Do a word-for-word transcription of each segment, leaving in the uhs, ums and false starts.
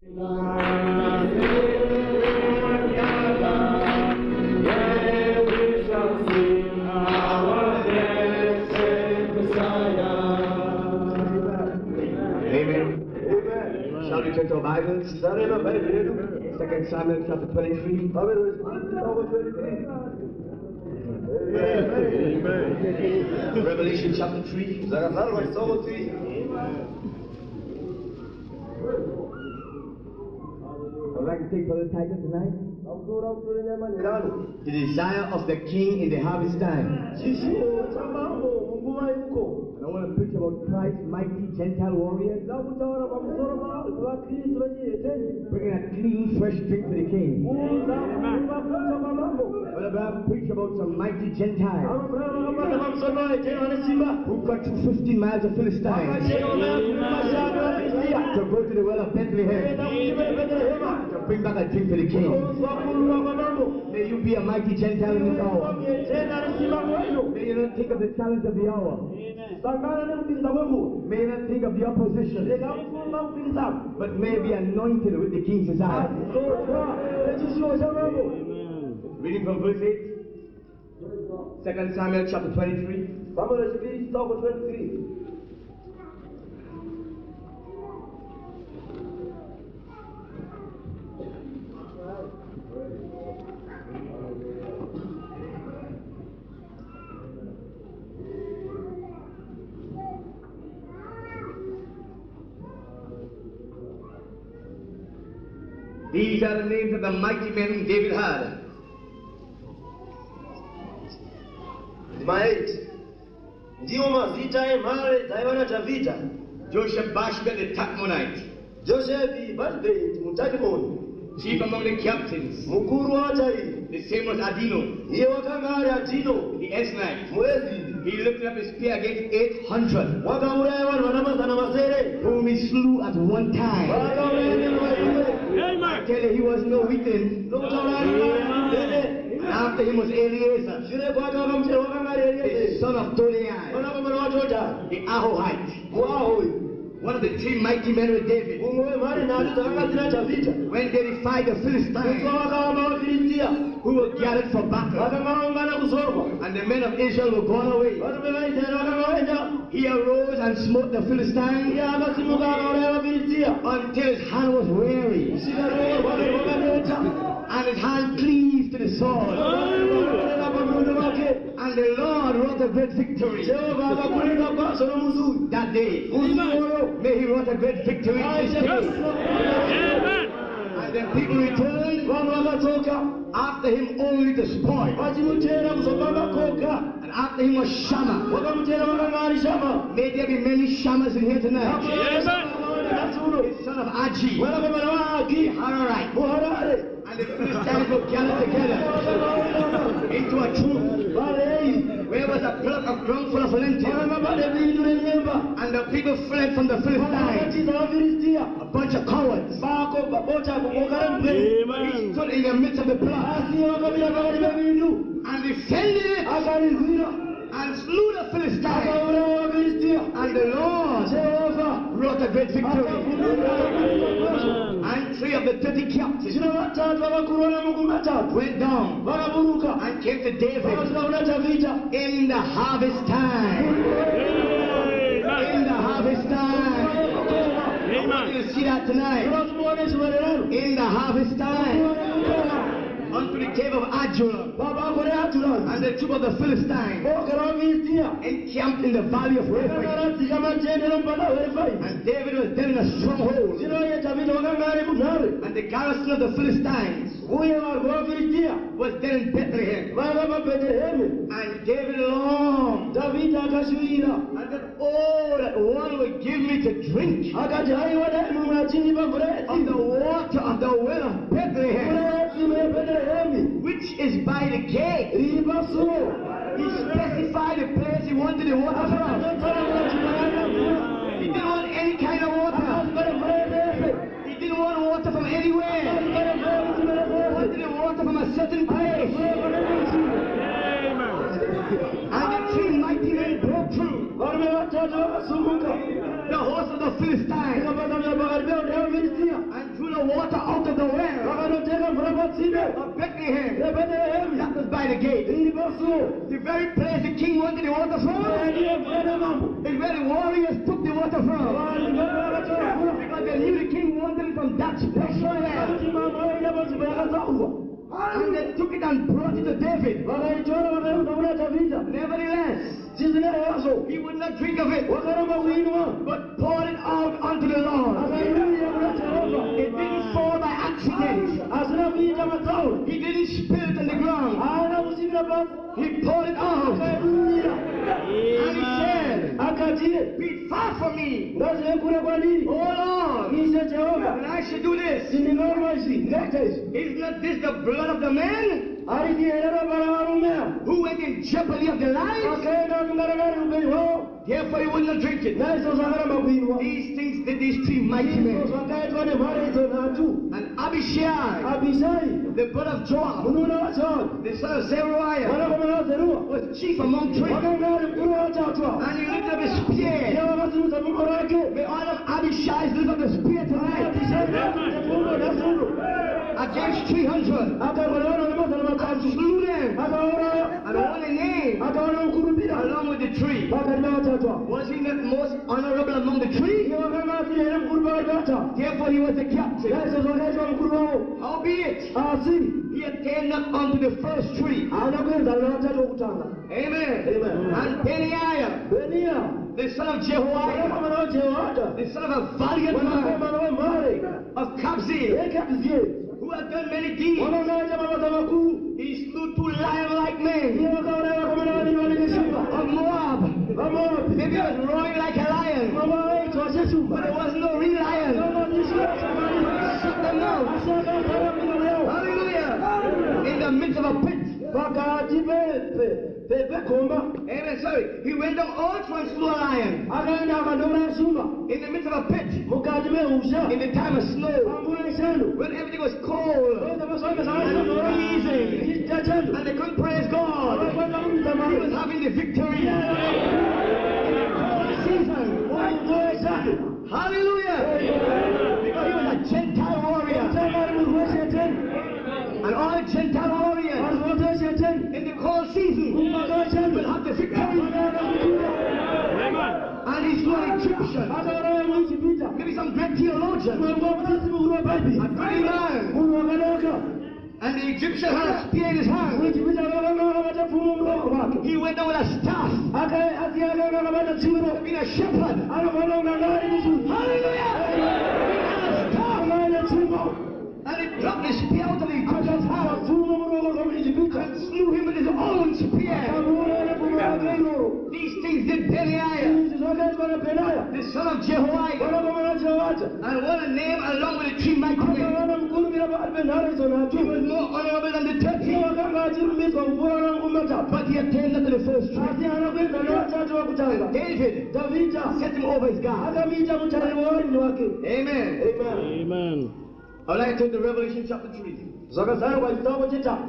Turn to our Bibles. Second Samuel chapter twenty-three. Revelation chapter three. I'd like to take for the title tonight. The desire of the king in the harvest time. And I want to preach about Christ's mighty Gentile warriors. Bringing a clean, fresh drink for the king. But I'll preach about some mighty Gentiles who cut through fifteen miles of Philistines to go to the well of Bethlehem to bring back a drink for the king. May you be a mighty Gentile in this hour. May you not think of the challenge of the hour. May you not think of the opposition, but may be anointed with the king's desire. Reading from verse eight. Second Samuel chapter twenty-three. These are the names of the mighty men whom David had. Ndiwo mazita emhare dzaiva Davhidha. Josheb-Bashbet the Tachmonite, Josheb-Bashbet muTachmoni, chief among the captains. mukuru watariri. The same was Adino, Iye wakanga ari Adino, the Esnite. muEzini. He lifted up his spear against eight hundred, Wakauraya vanhu vana mazana masere. whom he slew at one time. Vakauraya vanhu vaimwe. I tell you, he was no weakling. Nokutaura ari dede. And after him was Eleazar, Shure kwake wakamuchera wakanga ari the Eliezeri. son of Tolai, Mwanakomana waTodai. the Ahohite, muAhohi. one of the three mighty men with David. Mumwe wemhare nhatu dzakanga dzina Davhidha. When they defied the Philistines, Musi wavakaamba vaFiristia. who were gathered for battle, Vakanga vaungana kuzorwa. and the men of Israel were gone away, Varume vaIsraeri vakanga vaenda. he arose and smote the Philistines Iye akasimuka akauraya vaFiristia. until his hand was weary, Kusvika ruoko rwake rwakaneta. and his hand cleaved to the sword. Vakaenda pamunondo wake. And the Lord wrought a great victory Jehovha akakurira kwazvo nomusi uyu. that day. Musi uyoyo. May he wrought a great victory this day. And the people returned Vanhu vakadzoka. after him only to spoil. Vachimutera kuzopamba koga. And after him was Shammah. Vakamutera vakanga ari Shama. May there be many Shammahs in here tonight. The Son of Agi, mwanakomana waAgi. Hararite. muHarare. And the Philistines were gathered together into a troop. Varei. Where was a block of ground full of lentils. Vakanga vane bindu renyemba. And the people fled from the Philistines. Vakatiza vaFiristia. A bunch of cowards. Vako babota kukoka remubveni. He stood in the midst of the block Asi vakamira pakati pebindu. and defended it Akarirwira. and slew the Philistines. Akauraya vaFiristia. And the Lord Jehovha. wrought a great victory. And three of the thirty captains Zvino vatatu vakakuru vana makumi matatu went down vakaburuka and came to David vakasvika kuna Davhidha in the harvest time. In the harvest time. I want you to see that tonight. kuti muone chiwererano In the harvest time. Unto the cave of Adullam. babako reAdulami And the troop of the Philistines boka ravaFiristia encamped in the valley of Rephaim. vakaradzika matende nomupata weRefaimu. And David was then in a stronghold. Zvino iye Davhidha vakanga ari munhare And the garrison of the Philistines uye varwi vaFiristia was then in Bethlehem. vaiva paBhetereheme. And David longed Davhidha akashuvira and said, oh, that one would give me to drink akati haiwa dai mumwe achindipa mvura of the yetsime water of the well of mvura Bethlehem, yetsime yeBhetereheme which is by the gate. riri pasuo. He specified the place he wanted the water from. He didn't want any kind of water. He didn't want water from anywhere. He wanted the water from a certain place. And the three mighty men broke through the host of the Philistines and drew the water out of the well vakanotenga mvura patsime of Bethlehem. rebeterehemu That was by the gate. iri pasuo The very place the king wanted the water from ndiye mvura nemambo is where the warriors took the water from. vanhu vevakatora mvura Because they knew the king wanted it from that special well. kuti mambo aida panzvimbo yakatsaurwa And they took it and brought it to David. vakaitora vakaiuza kuna dhavhidha Nevertheless, zvizinereazvo he would not drink of it, wakaramba kuinwa but poured it out unto the Lord. akairuya kuna jehovha It didn't fall by accident. hazina kuita matsauro He didn't spill it on the ground. haana kuchimira pasi He poured it out. akairuya And he said, akati be far from me, ngazive kure kwandiri O Lord, ise jehovha when I should do this. sindingaona izvi ngaita izvi Is not this the blood of the man ari ndihere ropa ravarume who went in jeopardy of their lives? akaenda kungarakari upenyu hwavo Therefore he would not drink it. naizvozvo akaramba kuinwa These things did these three mighty izvo men. zvakaitwa nemhare idzo nhatu And Abishai, abhishai the brother of Joab, munun'una wajoabhi the son of Zeruiah, mwanakomana wazeruwa was chief among three. wakanga ari mukuru wavatatu And he lifted up his spear. iye vakasimudza pfumo rake May all of Abishai's lift up the spear tonight abhishai akasimudza pfumo nhasuno against three hundred. akarwa nevanhu vane mazana And matatu slew them. akauraya And won a name akaona mukurumbira along with the tree. pakati pevatatu ava Was he not most honorable among the three? iye wakanga asiri here mukuru pakati pevatatu Therefore he was the captain. naizvozvo akaitwa mukuru wavo Howbeit, asi he attained not unto the first tree. haana kuenzana navatatu vokutanga Amen. Amen. And Benaiah, beniya the son of Jehoiada, mwanakomana wajehoyadha the son of a valiant man mwanakomana wemhare of Kabzeel, ekabhizieri who had done many deeds. wakanga aita mabasa makuru He slew two lion-like men iye vakauraya vakomana vaviri vanenge shumba of Moab. vamoabhi Maybe he was roaring like a lion, mama vaitwa but there seshumba was no real lion. Shut them down. asi akaitara minomo yavo Hallelujah. In the midst of a pit. pakati pegomba Amen. Sorry. He went down also and slew a lion. akaenda akandouraya shumba In the midst of a pit. mukati mehusha In the time of snow. panguva yechando When everything was cold. ita chando And they couldn't praise God. vakakwanisa kurumidza He was mari having the victory. Season. munguva yechando Hallelujah. Because he was a Gentile warrior. tanga ari munhu wecheteni And all Gentile warriors vanhu vote vecheteni in the cold season mumwaka wechando will have the victory. vakaenda kutura And he slew an Egyptian. akauraya muijipita Maybe some great theologian. mwengo mudzidzi mukuru A webhaibheri mighty man. munhu wakanaka And the Egyptian had a spear in his hand. muijipita vakanga vakabata pfumo muruoko rwake He went down with a staff. asi akanga akabata dziwiro Being a shepherd. anofanira kunganga ari musunzi Hallelujah. anga aine pfumo And he dropped the spear out of the Egyptian's akatwara hand pfumo muruoko rwomuijipita and slew him with his own spear. akamuuraya nepfumo rake iroro These things did Benaiah, izvi zvakaitwa nabenaya the son of Jehoiada, vanakomana jehovha and what a name along with the three mighty men. akavana mukurumira pakati penhare idzo nhatu He was more honorable than the iye thirteen, vakanga achirumidzwa kupfuura nangumi matatu but he attained not to the first three. asi haana kuedza nevatatu vakutanga David dhavhidha set him over his guard. akamuita mutariri wavarindi wake Amen. amen I would like to turn to Revelation chapter three. zvakazarwa chitabu chitatu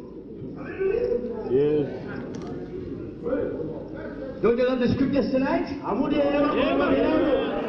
Don't you love the scriptures tonight? hamudi here vakomana vinano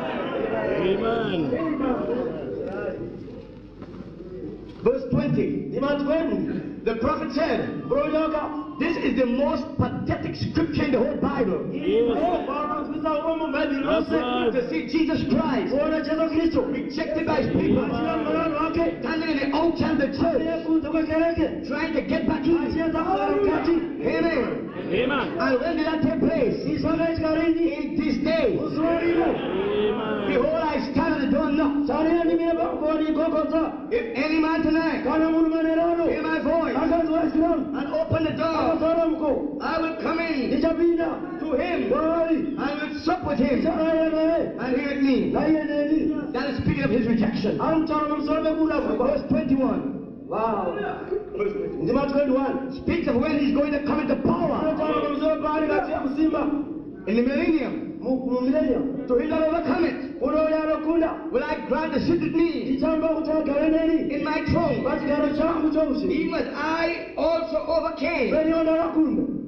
Verse twenty. ndima twenty The prophet said, muronyoka this is the most pathetic scripture in the whole Bible. vanozwisa uromo mubhaibheri rose To see Jesus Christ kuona jesu kristu rejected by his people, achina muvanhu vake standing in the outside of the church, kunze kwekereke trying to get back in. achiedza kugara mukati Amen. And when did that take place? izvi zvakaitika rini In this day. muzuva rino Behold, I stand at the door and knock. tariya ndimire pamukova ndigogodza If any man tonight kana munhu manerano hear my voice akanzwa zwi rangu and open the door, akazara mukova I will come in ndichapinda to him kwaari and will sup with him ndicharaya naye and he with me. naiye neni That is speaking of his rejection. ari kutaura pamusoro pekuda kwakwa Verse twenty-one. Wow. ndima twenty-one Speaks of when he's going to come into power inotaura pamusoro paari kachiya kusimba in the millennium. mumilenium To him that overcome it, kuno uyo anokunda will I grant to sit with me ndichamba kuti agare neni in my throne, pachigaro changu choushe even as I also overcame peniwo ndakakunda and am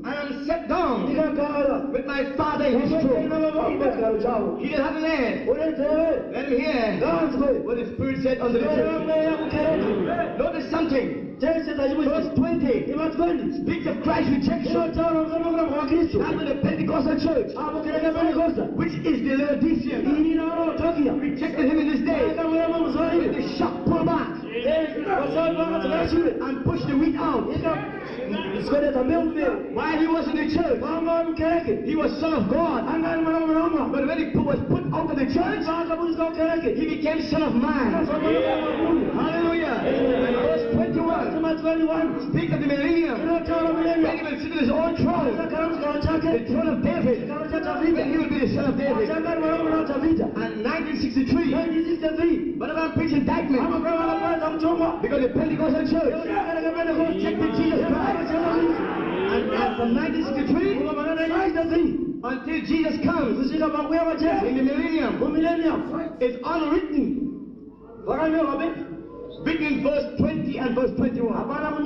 sat down ndikagala with my father in his throne. chikalo chawo He didn't have an ear. ulenzebe Let him hear nganzwe what the Spirit said unto the church. mweya kukereke Notice something. chese Verse tachibuzi twenty imatwendi speaks of Christ's rejection. inotalo mzamukula mwa kristu That with the Pentecostal church, apo kereke pentekosta which is the Laodicean, ini nalo tokia rejected him in this day. akamwema With mzwaili the shock pull back wasawi vakatsikashule and push the wheat out. isikwedeza mbeu mbeu While he was in the church, kwamba mkereke he was son of God. angani mwana mwanamwa But when he put- was put out of the church, vakabuzika ukereke he became son of man. Hallelujah. Verse twenty-one speaks of the millennium. When he will sit in his own throne, the throne of David. When he will be the son of David. And nineteen sixty-three, but I'm preaching indictment because the Pentecostal church rejected Jesus Christ. And, and from nineteen sixty-three until Jesus comes in the millennium, it's unwritten. Written in verse twenty and verse twenty-one.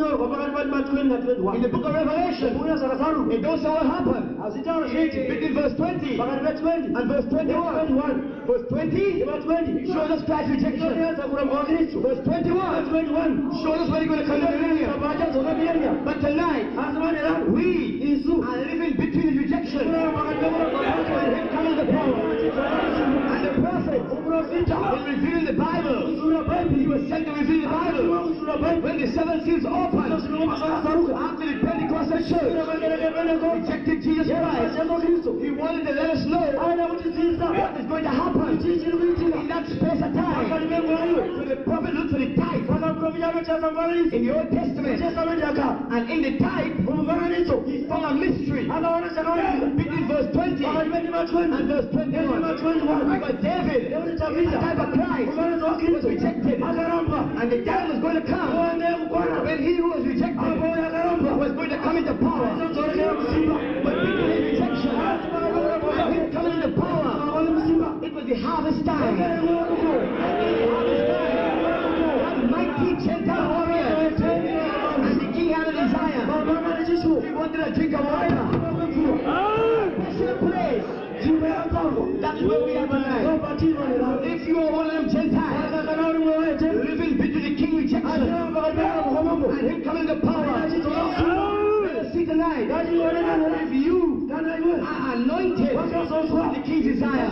In the book of Revelation, it don't say what happened. Written in verse twenty and verse twenty-one. Verse twenty shows us Christ's rejection. Verse twenty-one shows us when he's going to come to the millennium. But tonight, we are living between his rejection and him coming to the power. And the prophet is revealing the Bible. He was sent to reveal the Bible. When the seven seals opened, after the Pentecostal church rejected Jesus Christ, he wanted to let us know what is going to happen in that space of time. So the prophet looked for the type in the Old Testament, and in the type, he found a mystery. Between verse twenty and verse twenty-one, because David, the type of Christ, was rejected, and the time was going to come when he who was rejected was going to come into power. But between his rejection and him coming into power, it was the harvest time. The harvest time. That mighty Gentile warrior and the king had a desire. He wanted a drink of water. Special place. That's where we are tonight. If you are one of them Gentiles living between the king rejection and him coming to power, let us see tonight. If you are anointed with the king's desire,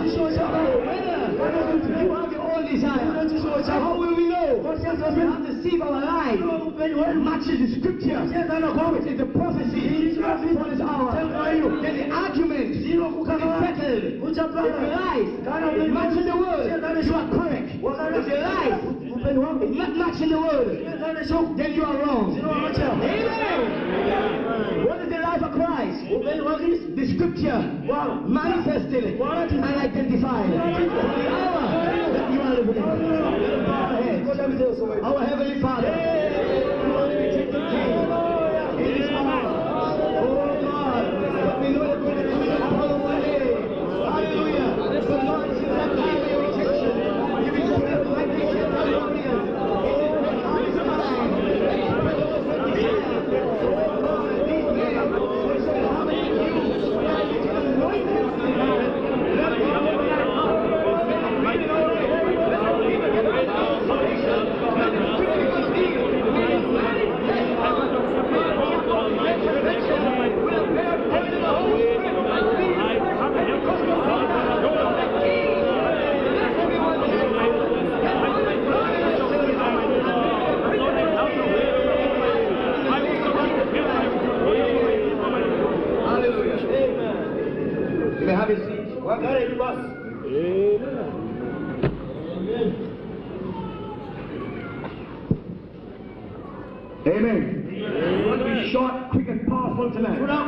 whether you have your own desire, how will we know? We have to see our life matches the scripture, which is the prophecy for this hour. Then the argument is settled. If your life is matching the word, you are correct. If your life is not matching the word, then you are wrong. Amen. What is the life of Christ? The scripture manifested and identified for the hour that you are living in. Our Heavenly Father, in this hour, oh God, we know that we're going to come in the power one day. Hallelujah. But Lord, since that time of your rejection, you will just have like this in the warriors. It is the harvest time. Spread over the desire. Oh God, these men, they say, how many of you are anointed? Let me know. You may have a seat. Amen. Amen. We want to be short, quick, and powerful tonight. Let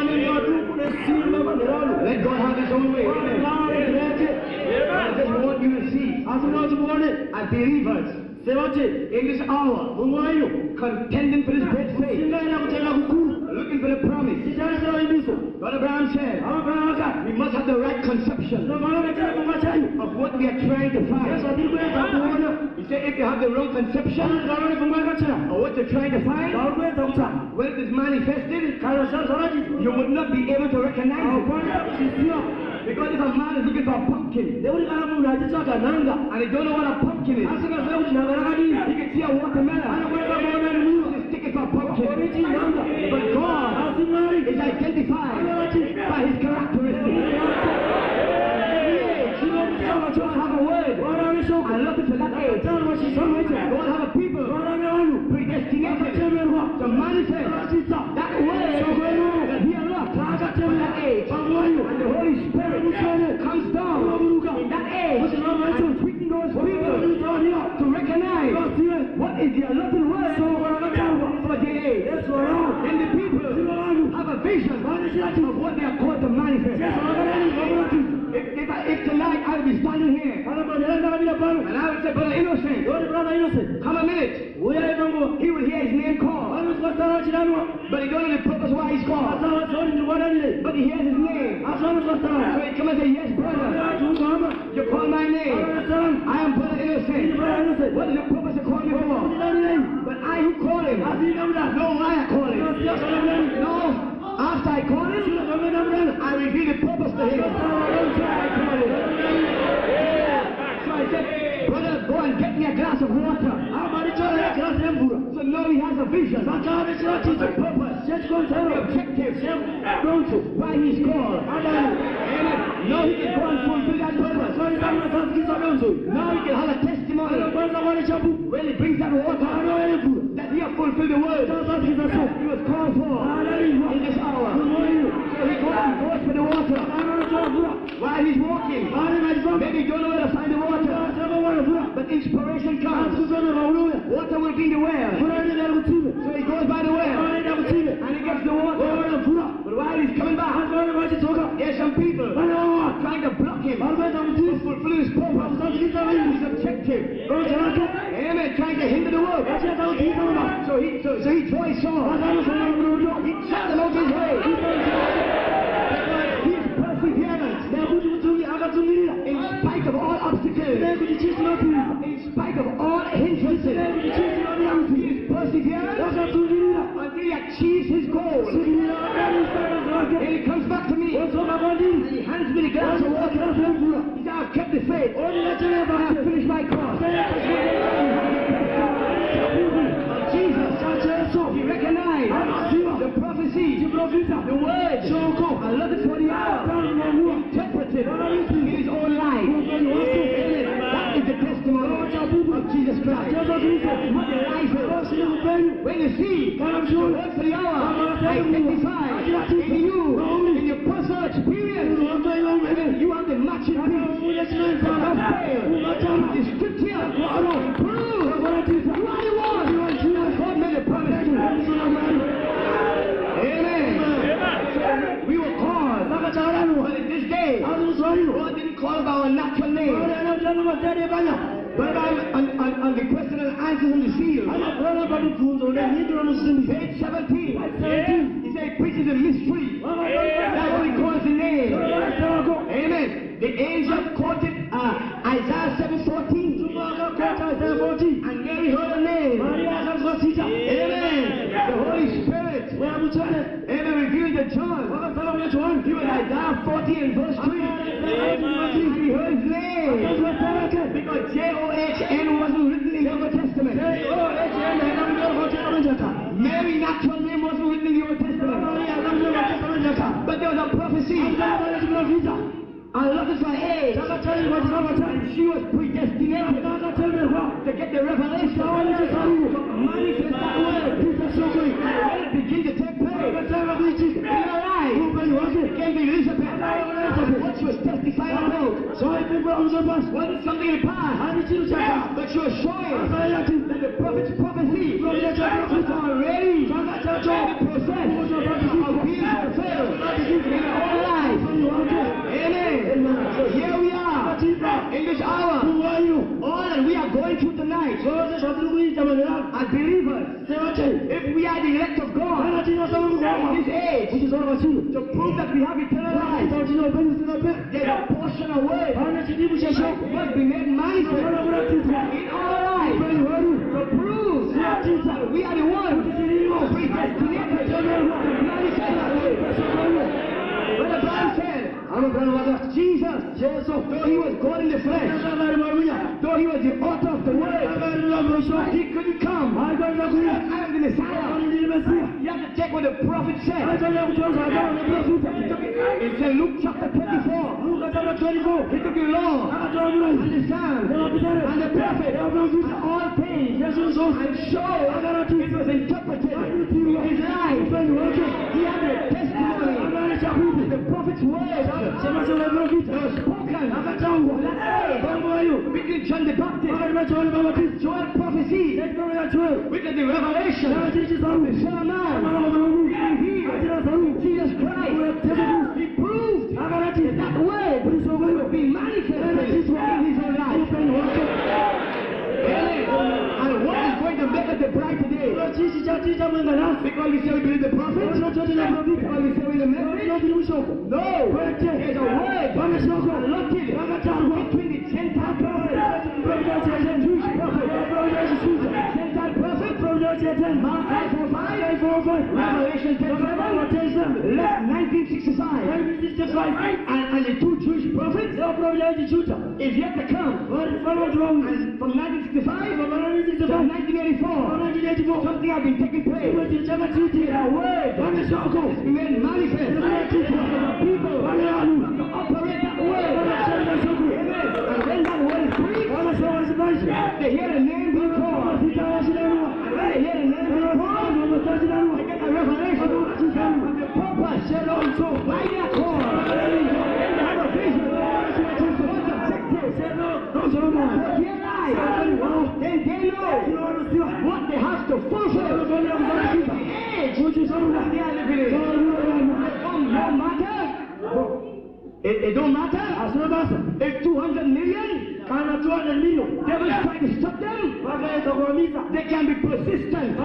God have His own way. Amen. I just want you to see, as believers, in this hour, contending for this great faith, looking for the promise. tichanisira imbiso Brother Brown said, abagala akati we must have the right conception nomalobekera kumba kyanyu of what we are trying to yesu find. atiri kuyinza kuwona He said, if you have the wrong conception kaloli kumba kakira of what you're trying to find, balukuyinza kusanga when it is manifested, kale osasolakiti you would not be able to recognize it. akwanda kusisiwa Because if a man is looking for a pumpkin nekuti kana munhu achitsvaga nanga and he don't know what a pumpkin is, asikazive kuti nanga rakadini he can see a watermelon. anokwanisa kuona ni mwiwa He's sticking for a pumpkin. oriti nanga But God asi mwari is identified by his characteristics. chinokusanga God have a word. waraneshoka I love it for that age. taurwa chisambo icho God have a people varane vanhu predestinated vakatemerwa to manifest achitsa that word that he unlocked for that age. panguvayo And the Holy Spirit comes down in that age and quicken those people to recognize what is the allotted word for the age. And the people have a vision of what they are called to manifest. If, if, I, if tonight I will be standing here and I would say, Brother Innocent, come a minute, he will hear his name called, but he don't know the purpose why he's called. But he hears his name. So he come and say, yes, brother, you call my name. I am Brother Innocent. What is the purpose of calling me for? But I who call him, no, I call him. No, after I call him, I reveal the purpose to him. So I said, brother, go and get me a glass of water. So now he has a vision, a purpose, the objective, why he's called. Amen. Now he can go and fulfill that purpose. Now he can have a testimony when he brings that water, that he has fulfilled the word he was called for in this hour. So he goes and goes for the water. While he's walking, maybe you don't know where to find the water, but inspiration comes. Water will be in the well. So he goes by the well and he gets the water. But while he's coming back, there's some people trying to block him to fulfill his purpose, his objective. Amen. Trying to hinder the work. So he, so, so he tries so. He shut them out his way. He is perseverant. In spite of all obstacles. In spite of all hindrances. He is perseverant until he achieves his goal. And he comes back to me. And he hands me the glass of water. He said, I've kept the faith. I have finished my course. Jesus, he recognized the prophecy, the word. I love it for the hour. Interpreted in his own life. That is the testimony of Jesus Christ. What the life is. When you see the word for the hour, identify in you, in your personal experience, you have the matching piece. Don't fail. The scripture proves you are the one. God made a promise to. Amen. We were called, but in this day, God didn't call us by our natural name. But on, on, on, on the question and answers in the seal, page seventeen, he said he preaches a mystery. That's what he calls the name. Amen. The angel quoted uh, Isaiah seven fourteen. And Mary heard her name. Amen. The Holy Spirit. Amen. Revealed to John. He was Isaiah forty and verse three. He heard his name. Because J O H N wasn't written in the Old Testament. Mary's natural name wasn't written in the Old Testament. But there was a prophecy. I love this one. Hey, and she was predestinated to get the revelation, to manifest that word. When it begins to take place in her life, it gave Elizabeth what she was testifying about. Wasn't something in the past, but she was showing that the prophet's prophecy was already in the process of being fulfilled in her own life. Amen. So here we are in this hour. All that we are going through tonight as believers, if we are the elect of God, kusola machino to prove that we have eternal life. tautina upenyu sinape There's a portion away ana chidibu cha shoko must be made manifest ana kuratizwa in our life upenyu hweru to prove that we are the ones predestinated to manifest that way. Brother Brown said, I'm a brother of Jesus. Jesus, though he was God in the flesh, though he was the author of the word, he couldn't come. I am the Messiah. You have to check what the prophet said. It's in Luke chapter twenty-four. He took the law and the Psalms and the prophet and all things and showed it was interpreted in his life. He had the testimony, the prophet's words that were spoken. We can John the Baptist, Joel prophecy, we can the revelation, the Son of Man, Jesus Christ. He proved that that word would be manifested in his own life. And what is going to make us the bride today? Because we say we believe the prophet? Because we say we the message? No! There's a word allotted between the Gentile prophet and the Jewish prophet. Gentile prophet, Mark five four five, Revelation ten seven, nineteen sixty-five, and, and the two Jewish prophets is yet to come. And from nineteen sixty-five to nineteen eighty-four, something has been taking place. A word is being manifest. People to operate that word. And when that word is preached, they hear the name being called. And when they hear the name being called, they get a revelation. And the purpose said also, by their call, they have a vision. What's objective? But their life, then they know what they have to fulfill. The age they are living in. No matter. It, it don't matter. If two hundred million, devils try to stop them, they can be persistent.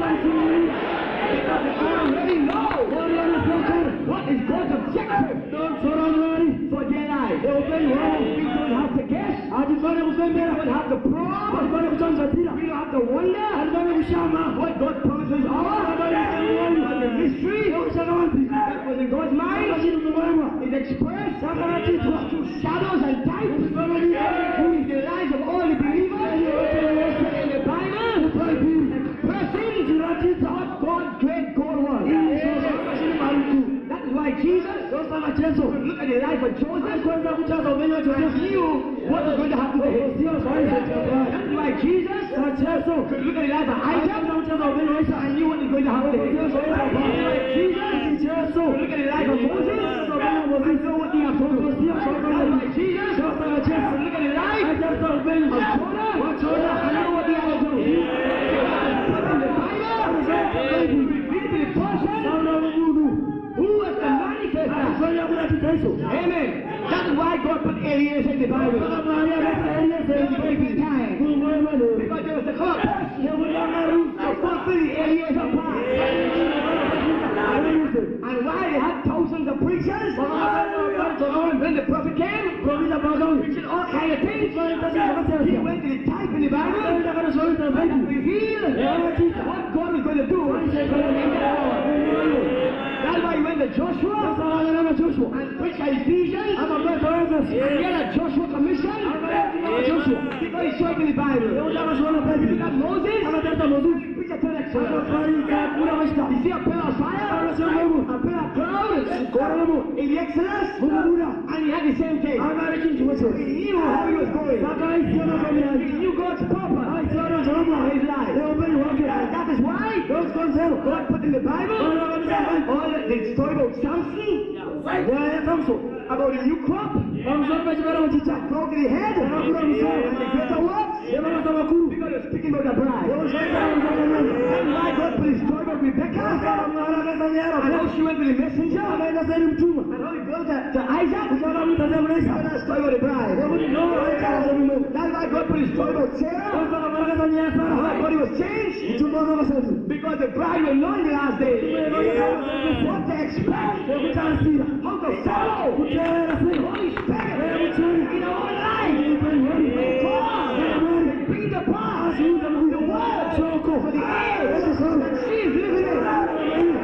Because they already know what is God's objective for their life. We don't have to guess. We don't have to probe. We don't have to wonder what God promises are. The mystery that was in God's mind is expressed through shadows and types who is the lives of all the believers in the Bible, expressing what God's great goal was. That is why Jesus could look at the life of Joseph and knew what was going to happen to him. That is why Jesus could look at the life of Isaac and knew what was going to happen to him. That is why Jesus could look at the life of Moses and know what he had told us. That's why Jesus could look at the life of Jonah and know what he had to do. But in the Bible, we read the person who was the manifestation. Amen. That is why God put Elias in the Bible. Every time. Because there was a come to fulfill the Elias of God. And why they had thousands of preachers? When the prophet came, preaching all kinds of things, he went to the type in the Bible and revealed what God was going to do. That's why he went to Joshua and preached Ephesians and he had a Joshua commission because he saw it in the Bible. He got Moses, he preached a text. You see a pillar of fire, a pillar of cloud in the Exodus, and he had the same thing. He knew how he was going. He knew God's purpose for his life. And that is why God put in the Bible all the story about Samson, about the new crop, that broke the head, and the greater works, because it's speaking about the bride. And why God put his story about Rebecca, and how she went to the messenger, and how he goes to, to Isaac, and that's the story about the bride. That's why God put his story about Sarah, and how God was changed? Because the bride will know in the last days what to expect, how to follow the Holy Spirit in our own life. God, bring the past, the word for the age that she is living in.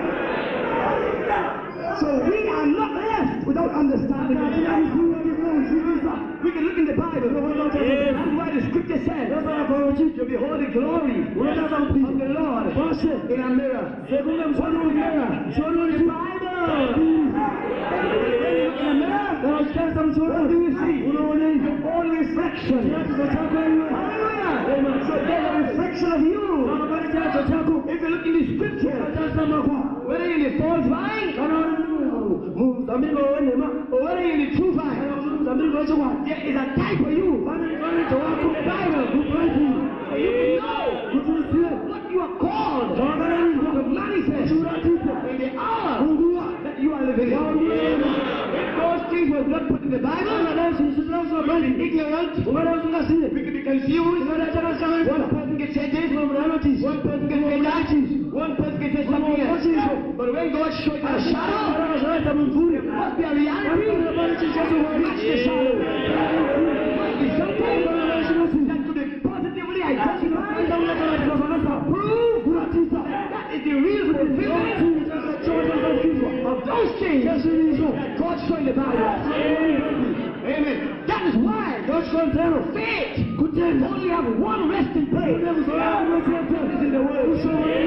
So we are not left without understanding. We can look in the Bible. That's why the scripture says to behold the glory of the Lord in a mirror. What is a mirror? The Bible. In a mirror, what do you see? Your own reflection. Hallelujah. So there's a reflection of you. If you look in the scripture, whether in the false vine or whether in the true vine, there is a type of you. The Bible. So you know what you are called to manifest in the hour that you are living in. If those things were not put in the Bible, ignorant, we could be confused. One person can say this, one person can say that, one person can say something else. But when God showed you a shadow, there must be a reality. Match the shadow. There must be something that could be positively identified. Prove that is the real fulfillment of those things that God showed in the Bible. Amen. That is why God's faith could only have one resting place. This is the word.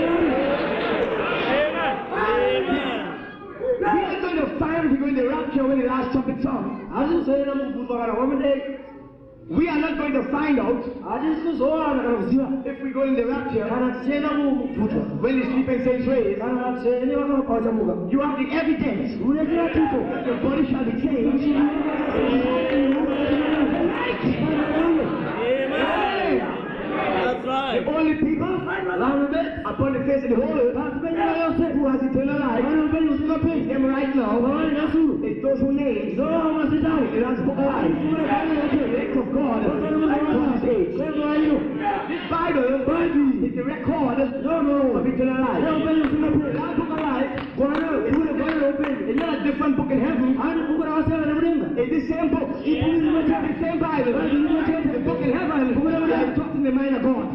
Amen. We are going to find if we go in the rapture when the last trumpet song. We are not going to find out if we go in the rapture when the sleeping saints raise. You have the evidence that your body shall be changed. That's right. The only people upon the face of the whole earth who has eternal life, them right now, is those who names in the last book of life, the act of God, God's age. This Bible is the record of eternal life. The last book of life is not a different book in heaven. It's the same book. It's the same Bible. The book in heaven is taught in the mind of God.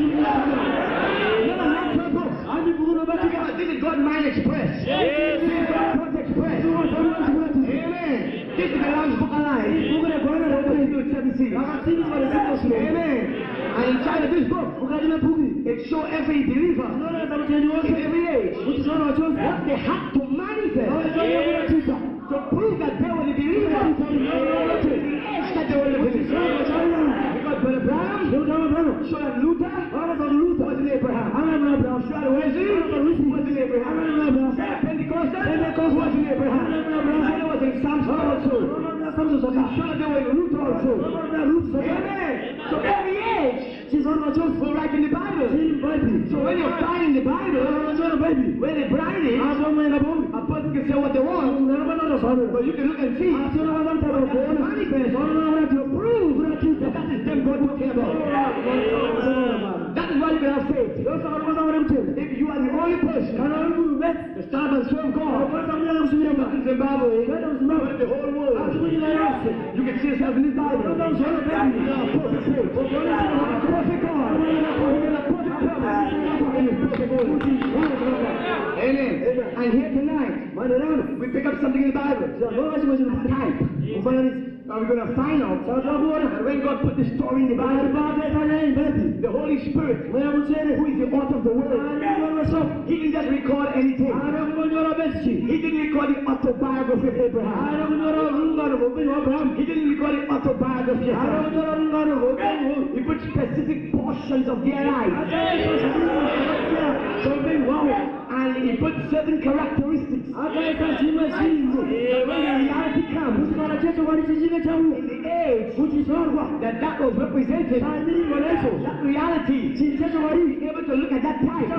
This is God's mind express. This is God's express. Amen. This is the last book of life. Amen. And inside of this book, it shows every believer in every age what they have to manifest to prove that they were the believers in the age that they were living in. Because Brother Branham showed that Luther was in Abraham. Showed that Wesley was in Abraham. Pentecost was in Abraham. Showed it was in Samson also. Showed that they were in Ruth also. Amen. So every age will write in the Bible. So when you find in the Bible, when the bride is, a person can say what they want, but you can look and see what they manifest to prove that that is them God talking about. That is why you can have faith. If you are the only person to stand and serve God in Zimbabwe, the whole world, you can see yourself in this Bible. You have perfect faith. You have a perfect God. You have a perfect purpose. In His perfect will. Amen. And here tonight, we pick up something in the Bible. Type. Now we're going to find out that when God put the story in the Bible, the Holy Spirit, who is the author of the word, He didn't just record anything. He didn't record the autobiography of Abraham. He didn't record the autobiography of Sarah. He put specific portions of their life. And He put certain characteristics. When the reality comes, in the age that that was represented, that reality, be able to look at that type.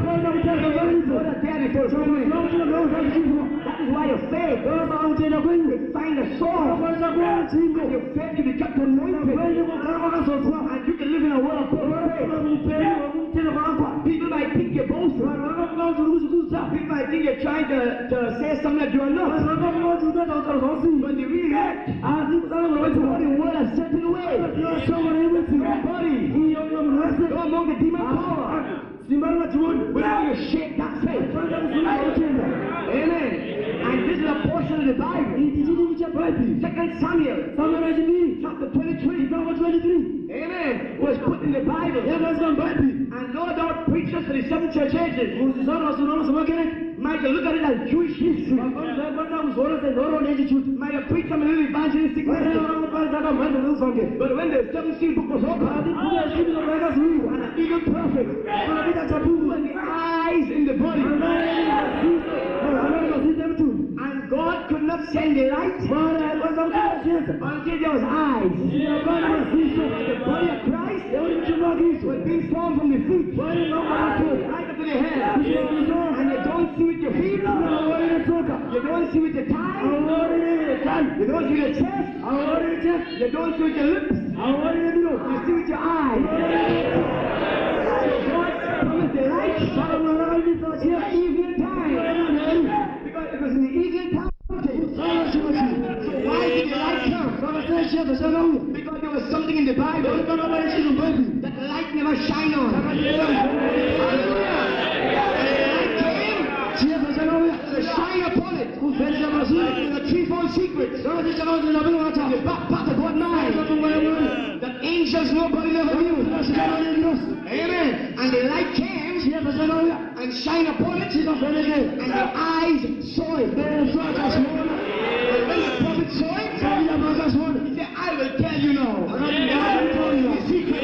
That is why your faith will find a soul. And your faith can be kept anointed. And you can live in a world of faith. think they're trying to, to say something that you are not. But they really act. That's what the word has set in the way. Your body. Go among the demon power. We're going to shake that faith. Amen. And this is a portion of the Bible. Second Samuel chapter twenty-three. Amen. Was put in the Bible. And no doubt preachers for the seven church ages might look at it as Jewish history. Might have preached some little evangelistic message. But when the seventeenth book was opened, and an eagle prophet, when the eyes in the body, and God could not send the light until there was eyes. The body of Christ was being formed from the feet, right up to the head. And you don't see with your feet, you don't see with your thighs, you don't see with your chest, you don't see with your lips, you see with your eyes. So God promised the light in evening time, because it was in the evening time. So why did the light come? Because there was something in the Bible that the light never shine on. Hallelujah. The shine upon it. The threefold secret. The back part of God's mind. That angels nobody never knew. Amen. And the light came and shine upon it, and the eyes saw it. And when the prophet saw it, he said, I will tell you now the secret.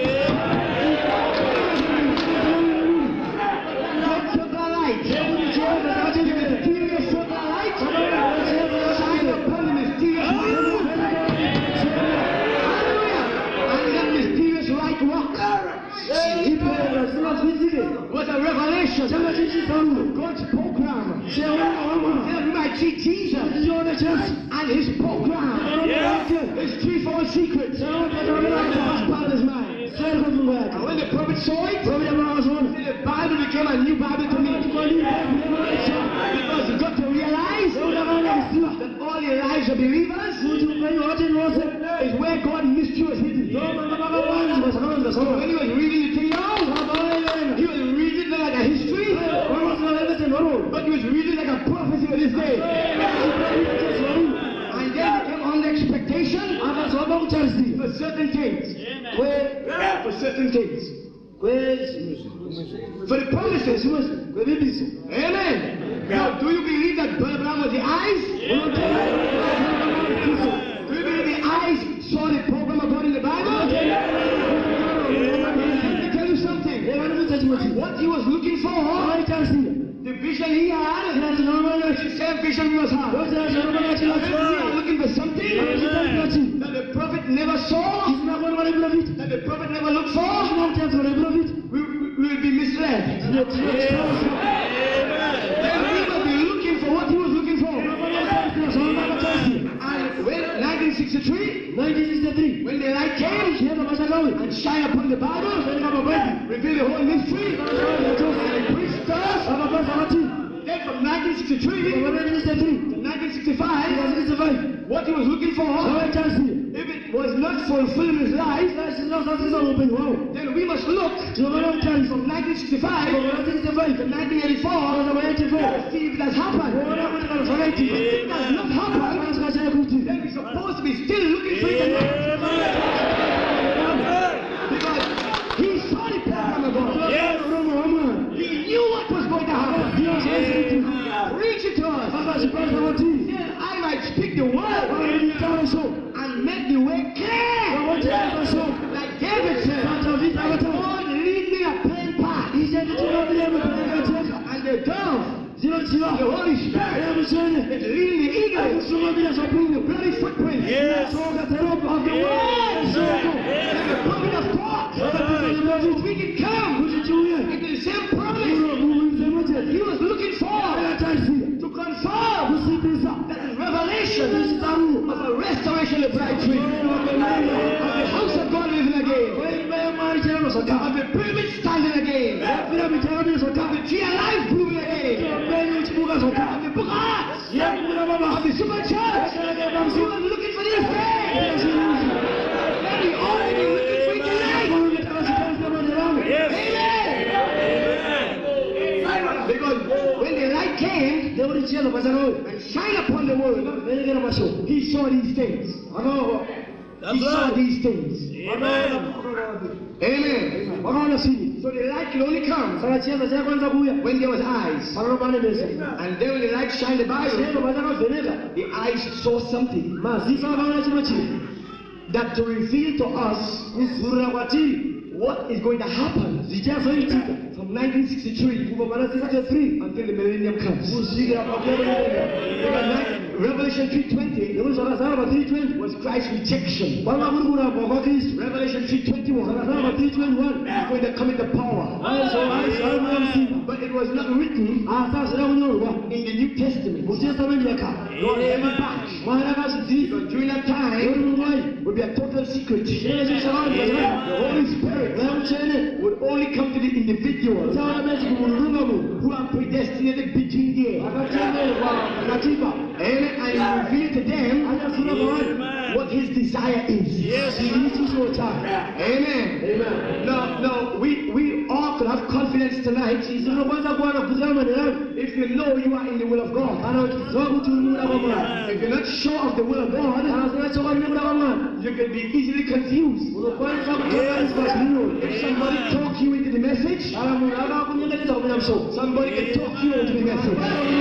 Get circular light. The mysterious circular light shine upon the mysterious light. Hallelujah. And that mysterious light rock was a revelation of God's program. That we might see Jesus and his program, his threefold secrets. That's part of his mind. And when the prophet saw it, the Bible became a new Bible to me. Because you got to realize that all the lives of believers is where God's mystery was hidden. So when he was reading the thing out, he was reading it like a history, but he was reading like a prophecy of this day. And then he came under expectation for certain things. For certain things. For the promises. Amen. Now, do you believe that Brother Branham was the eyes? Do you believe the eyes saw the program of God in the Bible? Let me tell you something. What he was looking for, the vision he had, the same vision we must have. If we are looking for something that the prophet never saw, that the prophet never looked for, we, we will be misled. Then we will be looking for what he was looking for. And when nineteen sixty-three, when the light came and shine upon the Bible, reveal the whole mystery, and preached to us. Then from nineteen sixty-three to nineteen sixty-five, what he was looking for, if it was not fulfilled in his life, then we must look from nineteen sixty-five to nineteen eighty-four to see if it has happened. If it does not happen, then we're supposed to be still looking for it. Because he saw the program of God. Yes. He knew what was going to happen. Preach it to us. Then I might speak the word and make the way clear. Like David said, Lord, lead me a plain path. And the dove, the Holy Spirit, is leading the eagle, the bloody footprints Yes. of the word, and the prophet of God. So we can come into the same promise he was looking for, to confirm that the revelation of a restoration of bright tree, of the house of God living again, of the pyramid standing again, of the tree of life proving again. zibuka zote. of the book of Acts, Zibuka baba. of the super church. He was looking for this thing. And he already looking for it tonight. Amen. Because when the light came and shine upon the world, he saw these things. He saw these things. Amen. Amen. So the light can only come when there was eyes. And then when the light shined the Bible, the eyes saw something that to reveal to us what is going to happen from nineteen sixty-three until the millennium comes. Revelation three twenty was Christ's rejection. Revelation three twenty-one is going to come into power. But it was not written in the New Testament. God held it back. Because during that time would be a total secret. The Holy Spirit would only come to the individuals who are predestinated between the Amen. And reveal to them what his desire is. Yes. Amen. Amen. Now, now we, we all could have confidence tonight if you know you are in the will of God. If you're not sure of the will of God, you can be easily confused. If somebody talk you into the message, somebody can talk you into the message.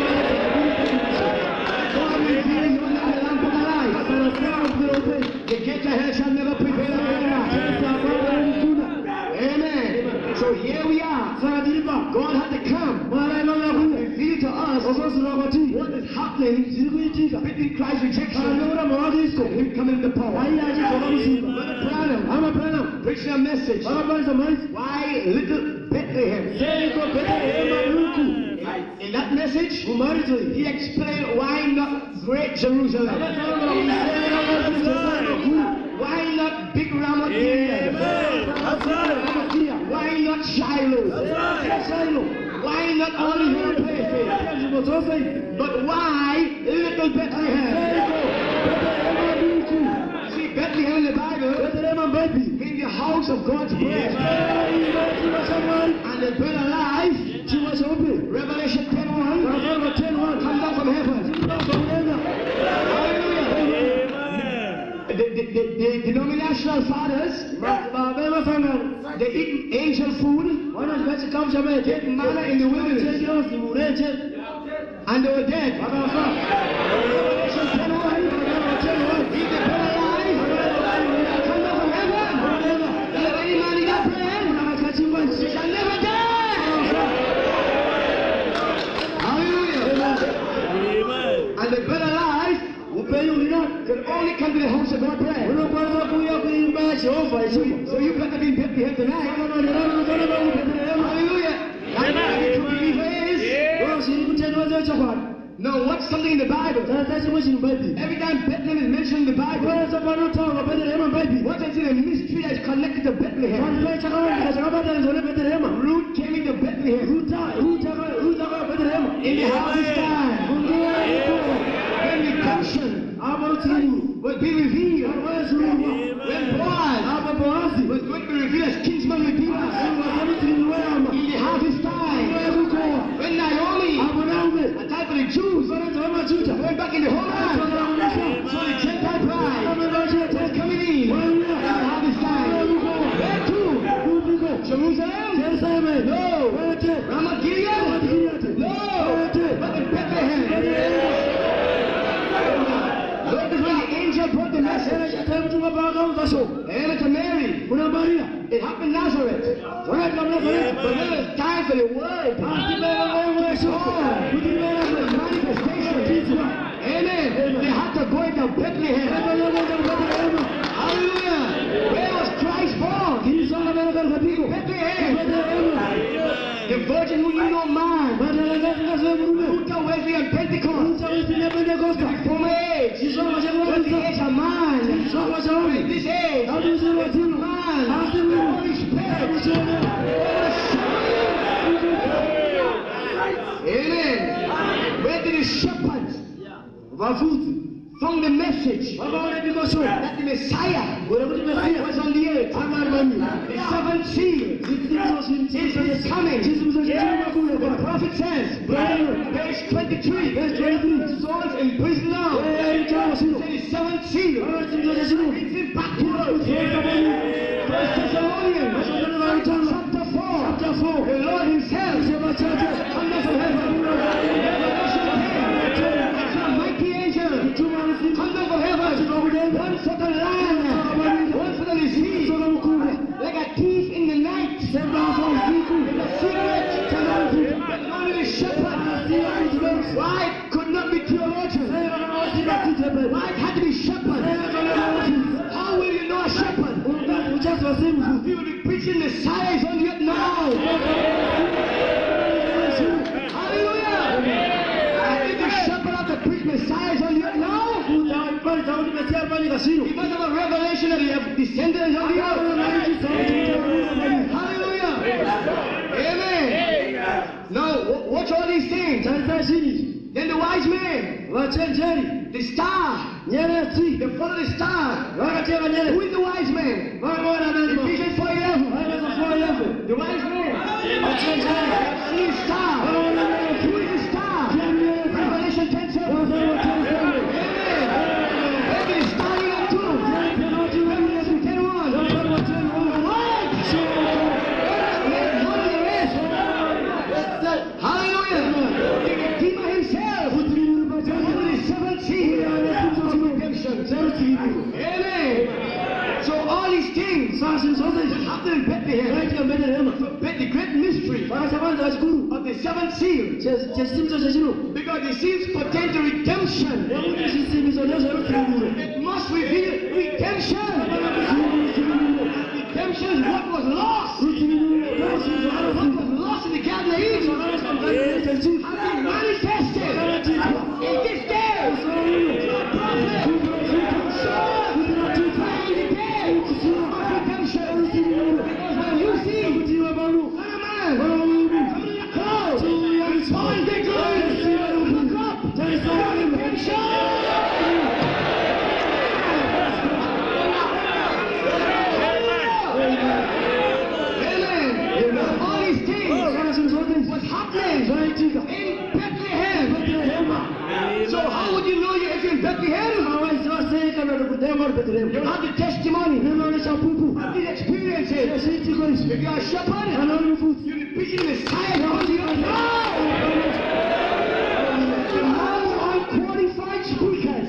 God will give you another lamp of the light. The gate ahead shall never prevail against us. Amen. So here we are. God had to come and reveal to us what is happening between Christ's rejection and him coming to power. Brother Branham preaching a message. Why little Bethlehem? In that message, he explained why not Great Jerusalem. Why not Big Ramoth Gilead? Why not Shiloh? Why not all the other places? But why little Bethlehem? See, Bethlehem in the Bible means the house of God's bread. And the bread of life, Revelation ten one, comes down from heaven. Hallelujah. The, the, the, the denominational fathers, they eat angel food, get manna in the wilderness, and they were dead. Revelation ten one, eat the bread of life, come down from heaven. Let any man eat that bread, he shall never die. And the bread of life can only come to the house of God bread. So you got to be in Bethlehem tonight. Hallelujah. That's what the believer is. Now what's something in the Bible? Every time Bethlehem is mentioned in the Bible, what is it a mystery that is connected to Bethlehem? Ruth came into Bethlehem in the harvest time. When redemption will be revealed, when Boaz was going to be revealed as kinsman redeemer in the harvest time, when Naomi, a type of the Jews, went back in the homeland, so the Gentile bride was coming in in the harvest time. Where to? Jerusalem? No. Ramoth Gilead? No. But in Bethlehem. Look at when the angel brought the message. And to Mary. It happened in Nazareth. But when it was time for the word, manifestation. Amen. They had to go into Bethlehem. Hallelujah. Where was Christ born? Bethlehem. The virgin who knew no man. Luther, Wesley, and Pentecost. The former age. When the age of man. When this age. Man. The Holy Spirit. Amen. did the shepherds vafudzi from the message vakaona ndikosho that the Messiah gore kuti mesiya was on the earth. amari manyika The seventh seal zvidzidzo is coming. chizimiso The chichimakuya prophet says, verse twenty-three, verse twenty-three Saul's in prison now. eitawo zvino Said the seventh seal. vakaona chizimiso chechino It's in back to earth. First Thessalonians chapter four. chapter four The Lord Himself chema chake thunder from heaven. Revelation ten. It's a mighty angel. chituma mzimu Thunder from heaven. chinokudenga One for the land. One for the sea. soka mukubwa Like a thief in the night. sembaza usiku The secret. But only the shepherd. Why it could not be theologians? Why it had to be shepherds? How will you know a shepherd? uchazwa simu He will be preaching the Messiah is on the earth now. Hallelujah. I think the shepherd have to preach Messiah is on the earth now. utaipaliza kuti mesiya panyika zvino He must have a revelation that he have descended on the earth. Hallelujah. Amen. Now, w- watch all these things. tarisa zhinji Then the wise men, vachenjeri the star, nyeredzi they follow the star. vakateva Who nyeredzi is the wise man? vakaona nani Ephesians four eleven. vaikazofoeleve The wise man. vachenjeri See the star. vakaona nyeredzi Who is the star? nyeredzi Revelation ten seven. vazaivatesere Amen. Maybe the star you know too. Revelation ten one. What? More than the rest. Hallelujah. The Redeemer himself. Under the seventh seal of redemption. Amen. So all these things sazvinhu zvose happen in Bethlehem. zvaitika mbederema But the great mystery vakachavanza chikuru of the seventh seal, chechitimiso chechino because the seals pertain to redemption, nekuti zvisimiso nezverudziviriro it must reveal redemption. Redemption is what was lost. What was lost in the Garden of Eden has been manifested in this day. Through a prophet. Son. In the day of redemption. Because when you see Son of Man coming in a cloud, respond to God. Look up. Redemption. Amen. All these things was happening in Bethlehem. So how would you know you if you're in Bethlehem? You have the testimony. You have these experiences. If you are a shepherd, you'll be preaching the Messiah on the earth now. The most unqualified speakers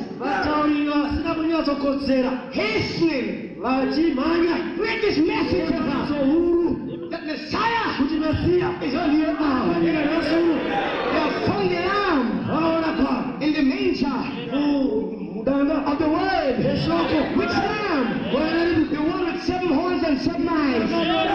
hastening with this message of us. That Messiah is on the earth now. They have found the lamb in the manger of the word. Which lamb? The one with seven horns and seven eyes.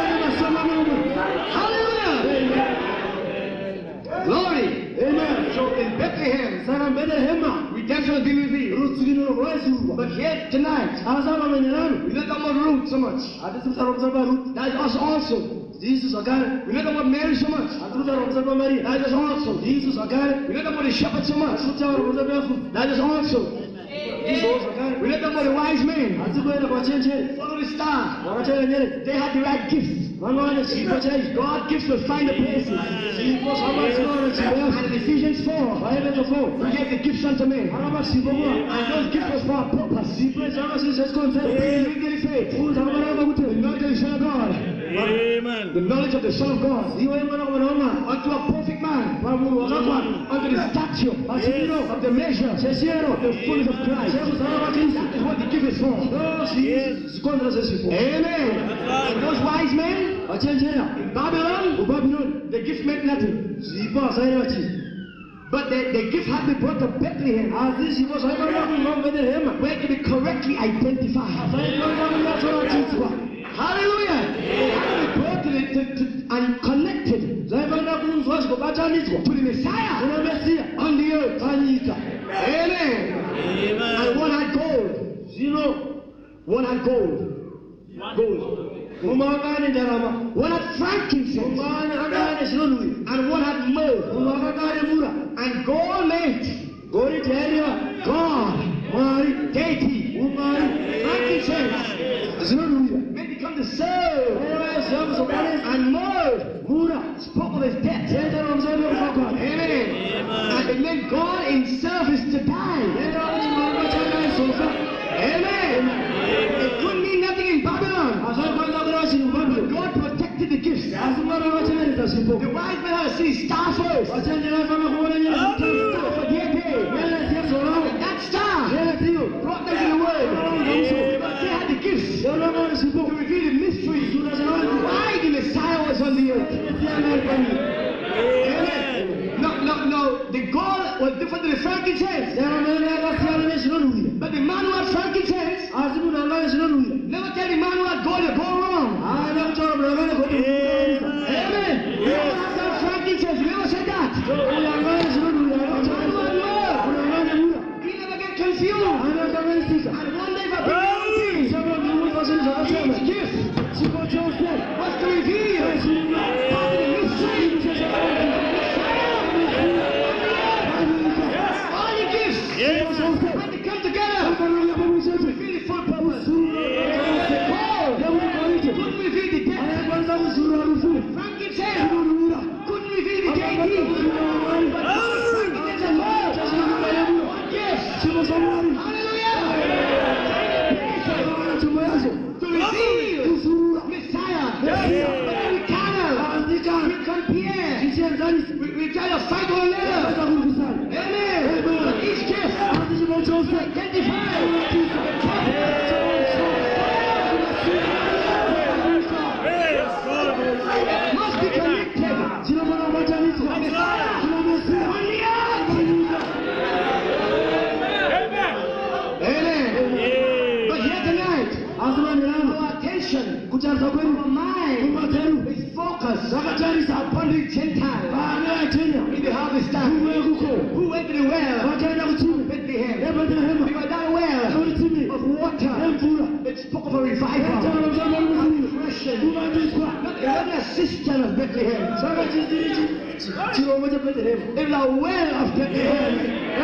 Hallelujah. Glory. Amen. So in Bethlehem, redemption has been revealed. But here tonight, we don't talk about Ruth so much. That is us also. We don't talk about Mary so much. That is us also. We don't talk about the shepherd so much. That is also. We don't talk about the wise men. Follow the star. They had the right gifts. God gives will find the places. And in Ephesians four, He gave the gifts unto men. And those gifts was for a purpose. To build the faith. The knowledge of the Son of God. Amen. The knowledge of the Son of God. Unto a perfect man. Unto the stature of the measure of the fullness of Christ. That is what the gift is for. Amen. And those wise men in Babylon, the gift meant nothing. But the, the gift had been brought to Bethlehem, where it could be correctly identified. Hallelujah! It had to be brought to the, to, to, and connected to the Messiah on the earth. Amen. Amen. And one had gold. One had gold. Gold. umangane ndarama one had frankincense, umane angane zvinonhuhwira and one had myrrh, umwe akagane mura and gold meant goridhe yaiva God, mwari deity, umwari frankincense zvinonhuhwira meant to come to serve, aivaziva kuzopanesa and myrrh mura spoke of his death. zvaita pamusoro pekufa kwake Amen. And it meant God himself is to die. zvaita kuti mwari pachake aizofa Amen. It couldn't mean nothing in Babylon. hazvaikwanisa kureva chinhu But mubhabhironi God protected the gifts. asi mwari akachengetedza zvipo The wise men had to see star first. vachenje vaifana kuona nyeredzi Star for their day. nyeredzi yezoravo That star nyeredzi iyo brought them to the word. Because they had the gifts to yaunanga uri zvipo reveal the mystery. zvinhu zvakavanzika Why the Messiah was on the earth. siyana iri panyika Amen. No, no, no. The gold was different than the frankincense. ndarama yedu yakasiyana nezvinonhuhwira But the man who had frankincense asi munhu angane zvinonhuhwira never tell the man who had gold to go wrong. haana kutaura munhu angane goti Amen. You don't have that frankincense. You never said that. uyu angane zvinonhuhwira The man who had myrrh, munhu angane mura he never get confused. haana kutamaisika And one day, if I bring chava ndiuza zvinhu zvakasiyana each gift chipo chose was to reveal part of the mystery. All the gifts, when they come together, reveal the full purpose. Paul couldn't reveal the death. Frankincense couldn't reveal the deity. But frankincense and myrrh, one gift. Hallelujah. To reveal Messiah. But then we cannot. We compare. We, we try to fight one another. Amen. But each gift identifies. Must be connected. Messiah. On the earth. Amen. But here tonight, our attention, our mind is focused upon the Gentiles in the harvest time. Who went to the well? Bethlehem. Because that well of water, it spoke of a revival, a refreshing. Not it wasn't a cistern of Bethlehem. It was a well of Bethlehem.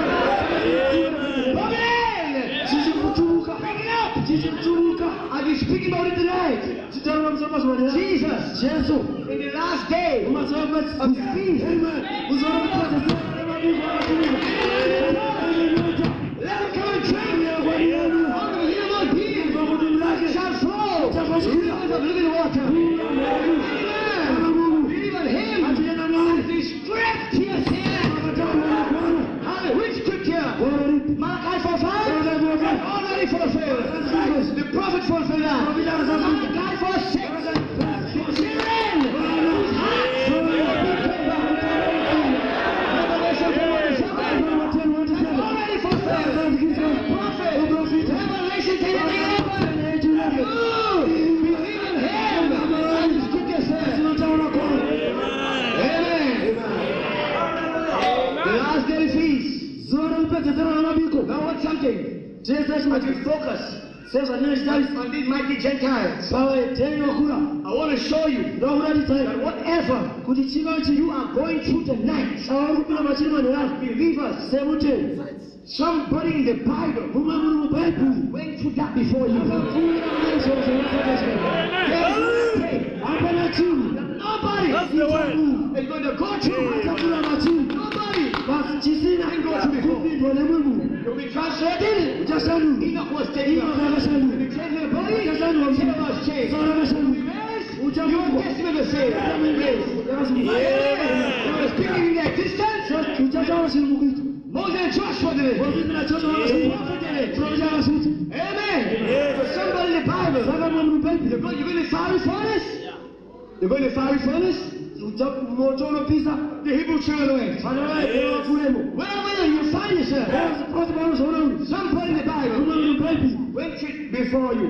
Bring it up. Are you speaking about it tonight? Jesus, in the last day of the feast, let him come and drink. All the human beings shall flow rivers of living water. Amen. Believe on him. And the script here says, which scripture? Malachi four five? Already fulfilled. The prophet fulfilled that. Malachi four six. Children, whose hearts already fulfilled. Prophet, Revelation ten eleven. You believe in him. And the scripture says. Amen. The last day feast. Now what's something? As we focus on, on these mighty Gentiles, I want to show you that whatever you are going through tonight, believers, somebody in the Bible went through that before you. Nobody is going to go through. Nobody can go through before. You'll be translated. Enoch was taken up. If you change the body, Sarah was changed. New Testament was saved. They were speaking in their existence. Moses and Joshua did it. The prophet did it. Amen. For somebody in the Bible, you're going, you're going to fiery furnace? You're going to fiery furnace? The Hebrew children went. Wherever you find yourself, somebody in the Bible went through before you.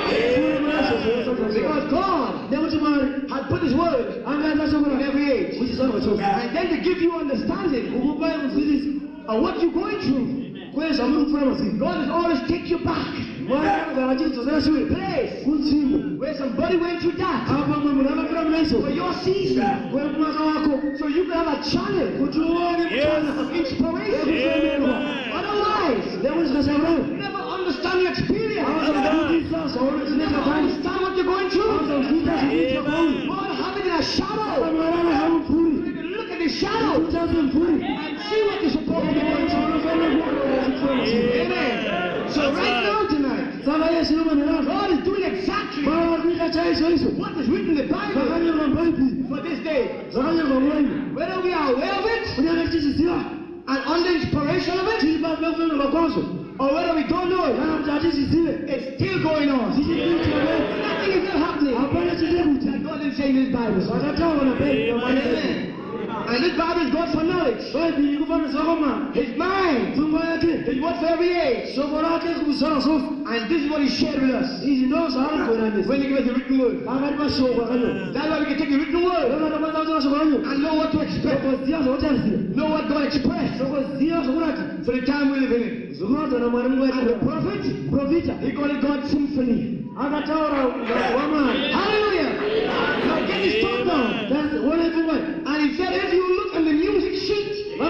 Because God had put His word in every age. And then to give you understanding of what you're going through. God has always take you back place where somebody went through that for your season, so you can have a channel of inspiration. Otherwise, you never understand your experience. You never understand what you're going through. God have it in a shadow. You can look at the shadow and see what you're supposed to be going through. Amen. So right now tonight, God is doing exactly what is written in the Bible for this day. Whether we are aware of it and under inspiration of it, or whether we don't know it, it's still going on. Nothing is not happening that God didn't say in His Bible. Amen. And this Bible is God for knowledge. His mind. His word for every age. And this is what He shared with us. When He gave us the written word. That's why we can take the written word and know what to expect. Know what God expressed for the time we live in. And the prophet, he called it God's symphony. Hallelujah. Now get this thought down. And he said, if you look on the music sheet, you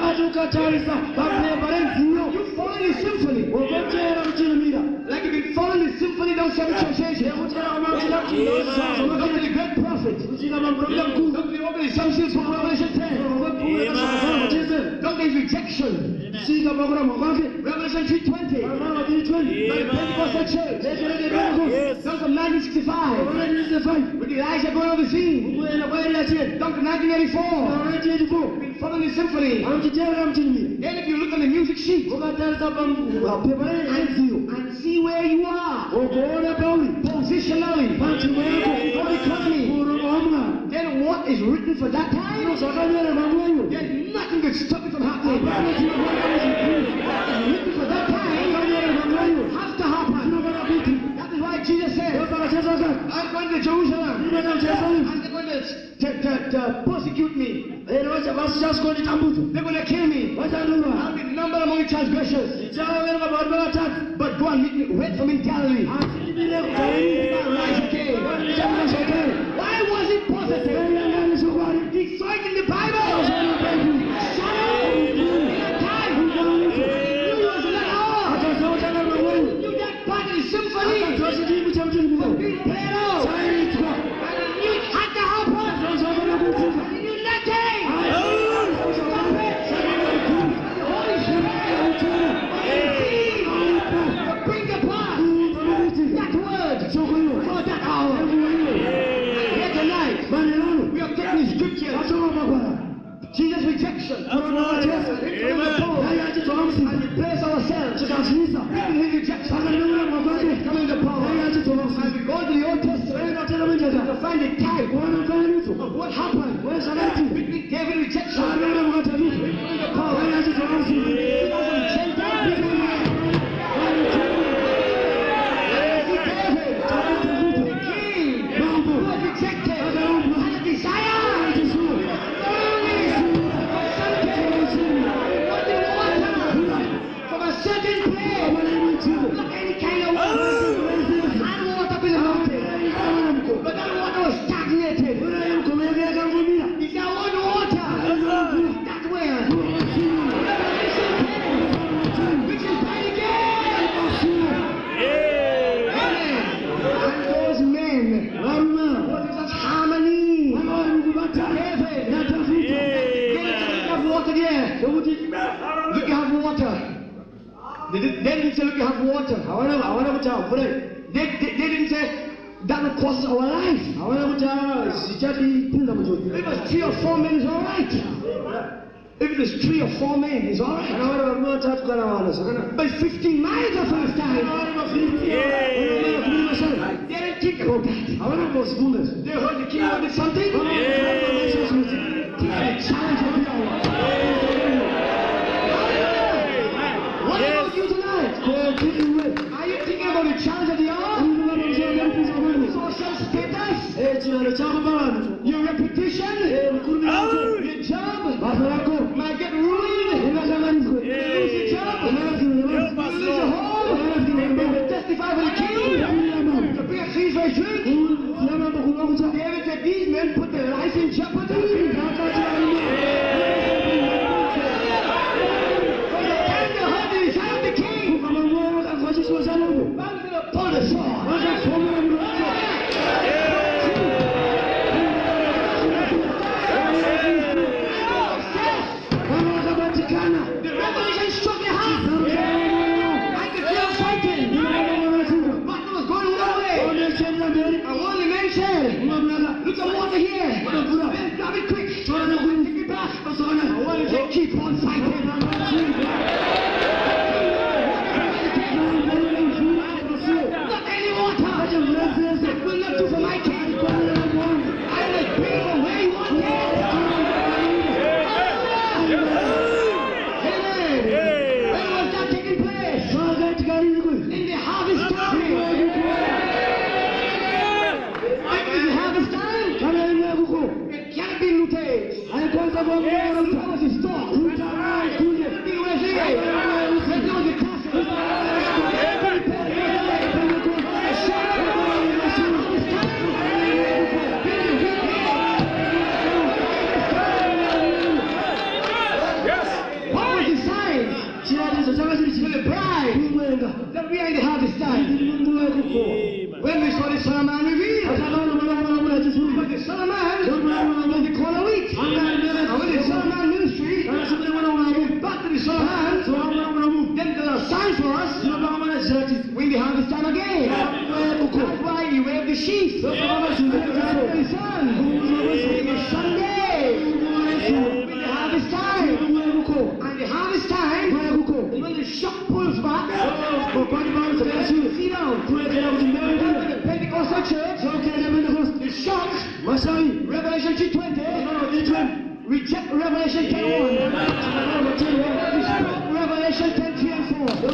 follow the symphony. Like if you follow the symphony down seven translations. Look at the great prophet. Look at the assumptions from Revelation ten. Look at his rejection. Revelation three twenty. The Pentecostal church. Look from nineteen sixty-five. With Elijah going on the scene. Look from nineteen eighty-four. Been following the symphony. Then if you look on the music sheet and, and see where you are positionally, vertically, then what is written for that time, then nothing can stop it from happening. What is written for that time has to happen. That is why Jesus said, I'm going to Jerusalem and they're going to, to, to, to persecute me. They're going to kill me. I'll be numbered among the transgressors. But go and meet me. Wait for me in Galilee. Rise again. Why was it positive? He saw it in the Bible. Shadow. In a time. You was in that hour. You that part of the symphony was being played out. And you had to happen. And you nothing. Stop it. The Holy Spirit. To bring apart that word for that hour. And here tonight, we are taking the scriptures. Jesus' rejection. And we place ourselves in His rejection. Coming to power. And we go to the Old Testament to find the type of what happened between David's rejection and the power. They, did, they didn't say, look, you have water. They, they, they didn't say, that will cost our life. If it was three or four men, it's all right. If it is three or four men, it's all right. But fifteen miles of first time. They didn't think about that. They heard the king wanted something. The challenge of the hour. What about you tonight? Are you thinking about the challenge of the hour? Social status? Your reputation? Your job? Might get ruined? You lose your job? You lose your home? You testify for the you just keep on fighting. Not any water. That will not do for my king. I will pay for where you want it. Amen. When was that taking place? In the harvest time. In the harvest time, it can't be looted. It was a store. It can't be resilient. There's no the castle. What was the sign? For the bride that we are in the harvest time. When we saw the Son of Man revealed, but the Son of Man was the corn of wheat. And when the Son of Man ministry, back to the Son of Man, then there are signs for us when the harvest time again. That's why you wave the sheaf. The sun. The Sunday. With the harvest time. And the harvest time, when the shock pulls back, sit down. The Pentecostal church, the shock, Revelation two twenty, reject Revelation ten one, Revelation ten three and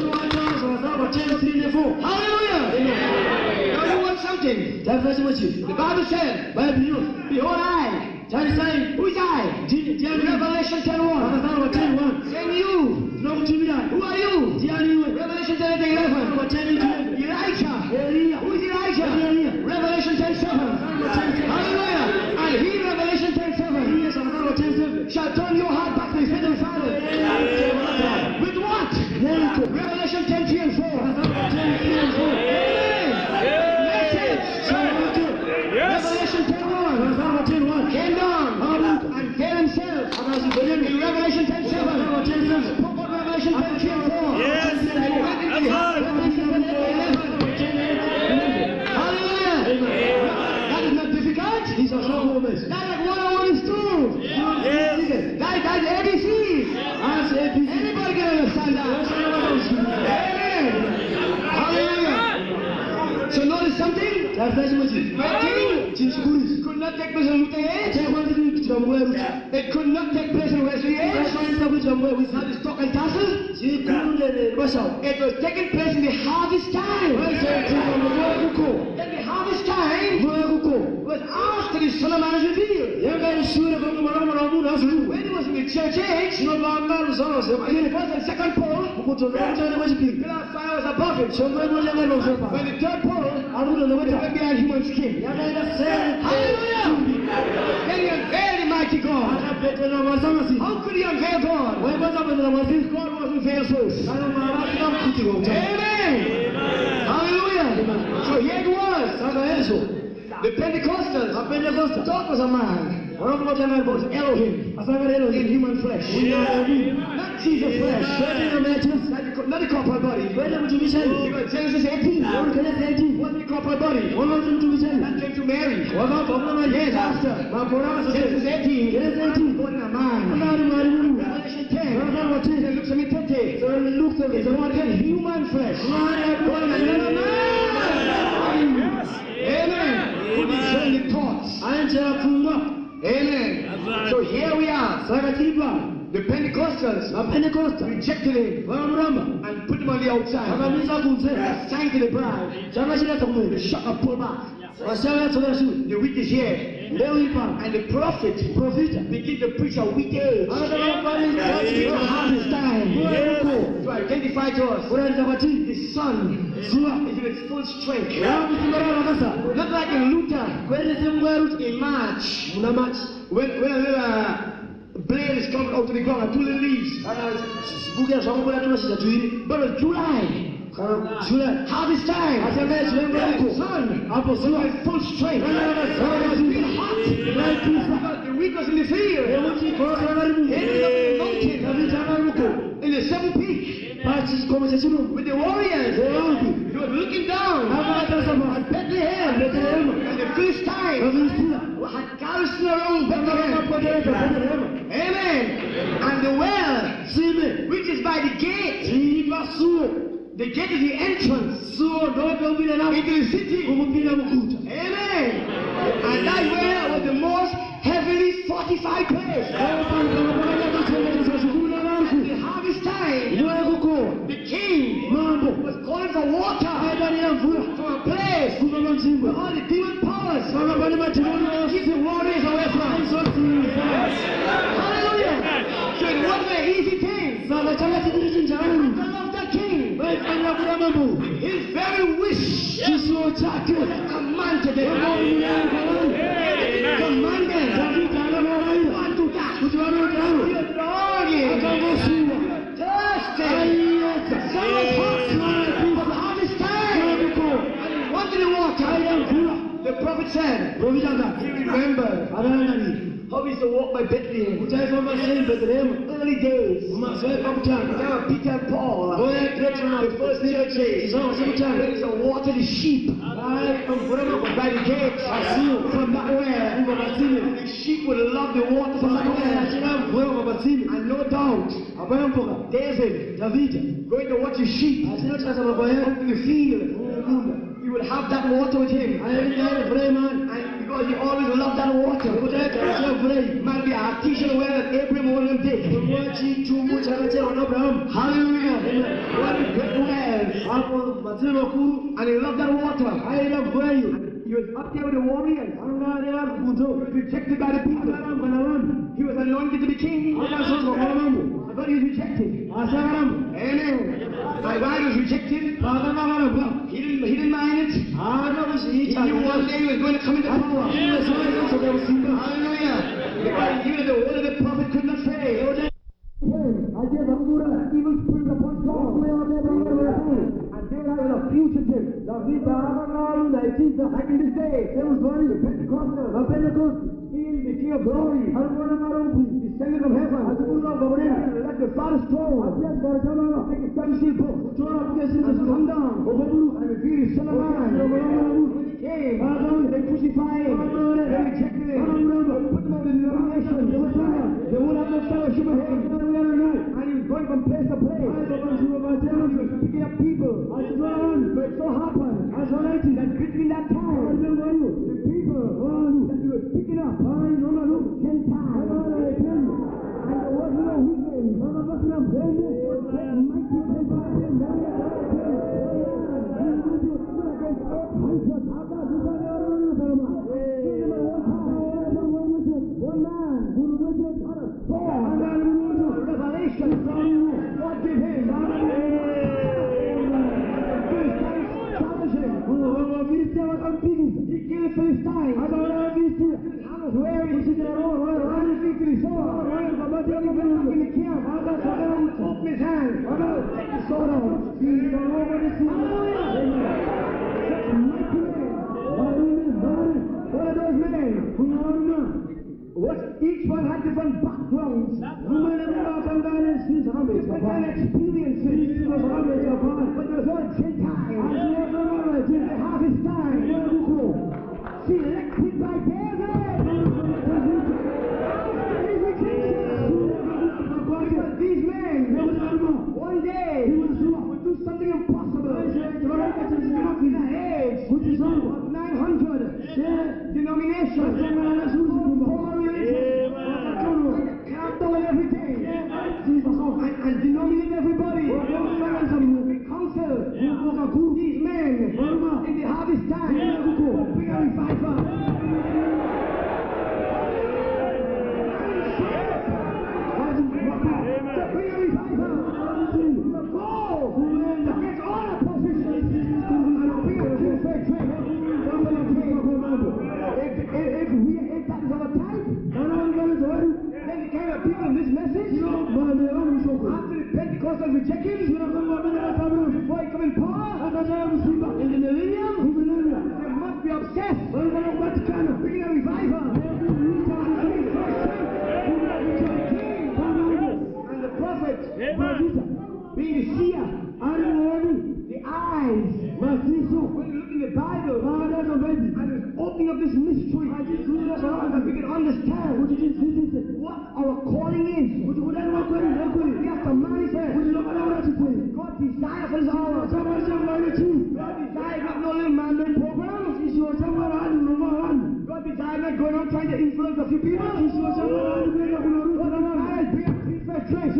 four. Hallelujah! Now you want something? The Bible said, behold I. Who is I? Revelation ten one. Saying you. Who are you? Revelation ten eleven. Elijah. Who is Elijah? Revelation ten seven. Hallelujah. And he, Revelation ten seven, shall turn your heart back to his heavenly Father. With what? Revelation ten three and four. Message. Revelation ten one. Came down and gave himself. In Revelation ten seven. Spoke of Revelation ten three and four. Yes. Hallelujah. That is not difficult. That is one oh one is true. Yes. That, that is A B C. Anybody can understand that. Amen. Hallelujah. So notice something? It could not take place in Lutheran age. It could not take place in Wesley age. Not the stock and tassel. It was taking place in the harvest time. In the harvest time was after the Son of Man is revealed. When he was in the church age, in the first and second pole, the pillar of fire was above it. When the third pole, it was behind human skin. Hallelujah! Then he unveiled the mighty God. How could he unveil God? God wasn't veiled first. Amen! Hallelujah! So here it was. The Pentecostals thought was a man. Was Elohim in human flesh. Not Jesus flesh. Not the corporal body. Because Genesis eighteen. What the corporal body? That came to Mary. Yes, after. Genesis eighteen. Born a man. Revelation ten. It looks at me thirty. So it looks at me. So what is human flesh? Born a man. Amen. Who discern the thoughts. Amen. Right. So here we are. The Pentecostals rejected him and put him on the outside. Assigned to the bride. The shut up, pull back. The week is here. And the prophet begin to preach a week age. Harvest time. To identify to us the sun is in its full strength. Not like in Luther in March. When, when a little uh, blade is coming out to the ground and two little leaves. But it's July. Harvest time. Sun. In full strength. Hot. The week was in the field. In the seventh peak. With the warriors. They were looking down at Bethlehem. And the Philistines had garrisoned around Bethlehem. Amen. And by the gate. Ziri pasuo. The gate is the entrance Suo dove upita napo. into the city. Kumupita mukuta. Amen. And that where was the most heavily fortified place. At the harvest time, the king was calling for water from a place where all the demon powers keep the waters away from. Hallelujah. So it wasn't an easy thing. The love the king, his very wish was a command to them. Commandment. Want to die. You're longing. You're thirsty. Some was hot. But all this time, and wanted the water. The prophet said, he remembered how he used to walk by Bethlehem. Early days. There were Peter and Paul. The first churches. There is a water the sheep. By the gate. From that way. The sheep would love the water from that way. And no doubt, David, going to watch his sheep out in the field. He would have that water with him. And because he always loved that water. Might be a t-shirt where that Abraham one of them did. Hallelujah. What a great well. And he loved that water. He was up there with the warriors. He was rejected by the people. He was anointed to be king. But he was rejected. Amen. My wife was rejected. He didn't, he didn't mind it. He knew one day he was going to come into power. Hallelujah. Because even the word of the prophet could not say. Evil spirit upon Saul. And there I was a fugitive. Like in this day, there was one the Pentecostal. Seeing the King of Glory. Descended from heaven. Like the Father's throne. Like a seven-seal book. Come down. And reveal his Son of Man. When he came, they crucified him. They rejected him. Put him under the denomination. They would have no fellowship with him. And he was going from place to place. He was picking up people. But it so happened that between that time, the people that he was picking up, Gentiles. And there was no weekend. None of us know one man who was a revelation from what did him. He killed Philistines. I was wearing his feet to his sword. In the camp, open his hand. Take the sword out. He's all over the sea. What are those men? What? Each one had different backgrounds. Different experiences. But there was one Gentile. They have his time. Selected by David. These men, one day, would do something impossible. In the age of nine hundred denominations, count down everything, and, and denominate everybody. The council, these men, in the harvest time, bring a revival. Because of rejection, before he come in power, in the millennium, they must be obsessed. Bringing a revival. And the prophet, being the seer, the eyes, when you look in the Bible, and it's opening up this mystery, that we can understand what our calling is. We have to manifest. desire for this hour. God desire not no little man-made programs. God desire not going out trying to influence a few people. God desire bring a preferred place.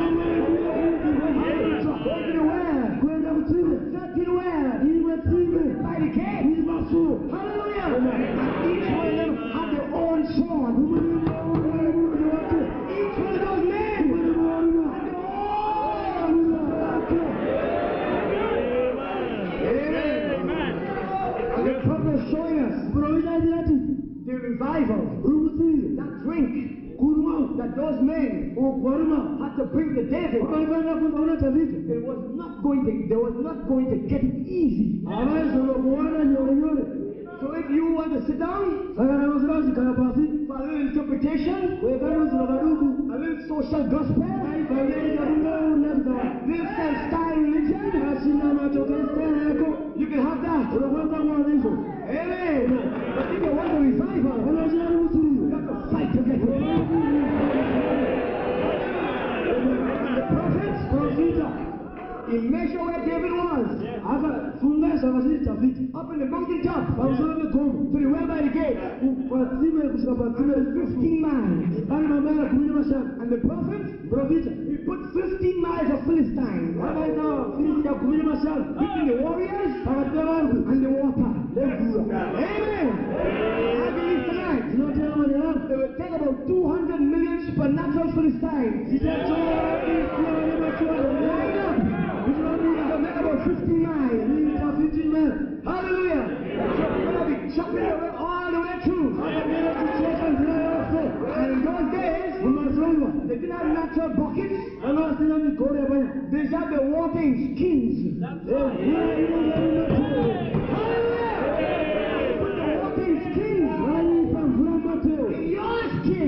Go to the well. Set to the well. By the gate. Hallelujah. And each one of them had their own sword. Each one of those men had their own Amen. And the prophet is showing us the revival, that drink, that those men had to bring to David. It was not going to, they were not going to get it easy. So if you want to sit down for a little interpretation, a little social gospel, a little self-style religion, you can have that. Amen. But if you want a revival, you have to fight to get it. The prophets, he measured where David was. Up in the mountain top, to the well by the gate, fifteen miles. And the prophet, he put fifteen miles of Philistines between the warriors and the water. Amen. I believe tonight they will take about two hundred million supernatural Philistines. Line up. They'll make about fifteen miles. Hallelujah. We're going to be chopping away all the way through. And in those days, they didn't have natural buckets. They had the water in skins. Hallelujah. Put the water in skins. In your skin.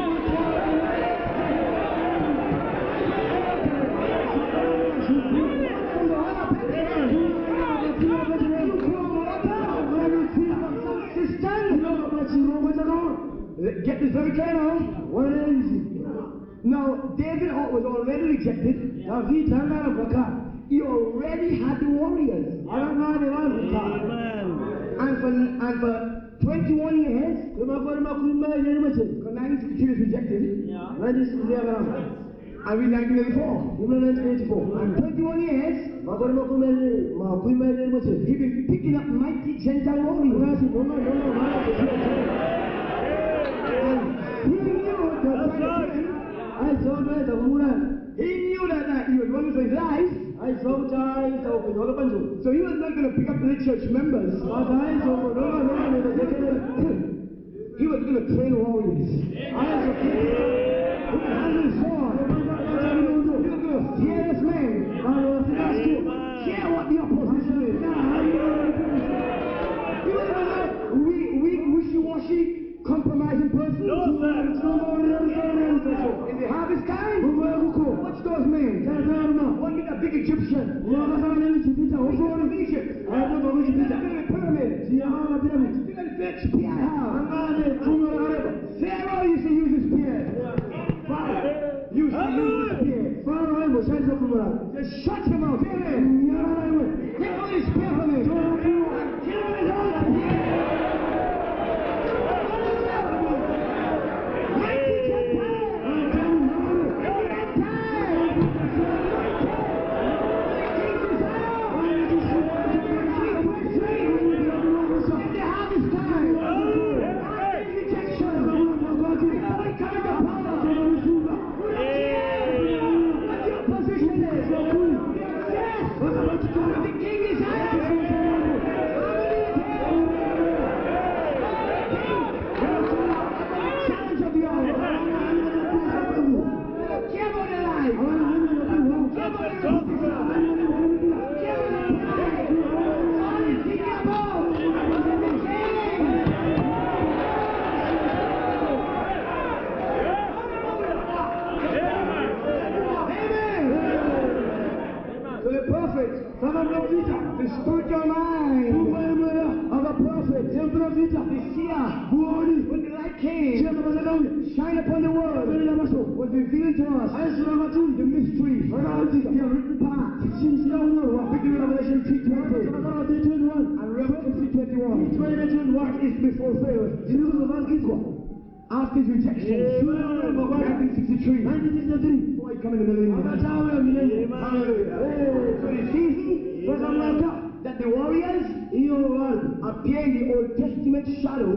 Get this very clear now. Now, David was already rejected. He already had the warriors. And for, and for twenty-one years, nineteen sixty-three was rejected. And we nineteen eighty-four. And twenty-one years, he's been picking up mighty Gentile warriors. And he knew that he knew that, that he was running for his life. So he was not going to pick up the church members. He was going to train warriors. He was handling sword. He was going to fearless men. Care what the opposition is. He was not weak, weak, wishy-washy, compromising person. No, sir. In the harvest time, watch those men. One with a big Egyptian. Who's going to Egypt? Still in the pyramids. Still in the great spear I have. Pharaoh used to use his spear. Pharaoh used to use his spear. Just shut him out. Take all his spear from him. Kill him with his own spear. The king is high. saka mnavita the spiritual mind of a prophet, mnavita the seer, when the light came, shine upon the world, was revealed to us the mystery, the written part, beginning of Revelation three twenty and Revelation three twenty-one. What is to be fulfilled after his rejection? nineteen sixty-three. Before he came in the millennium. Hallelujah. So the season that the warriors appear in the Old Testament shadow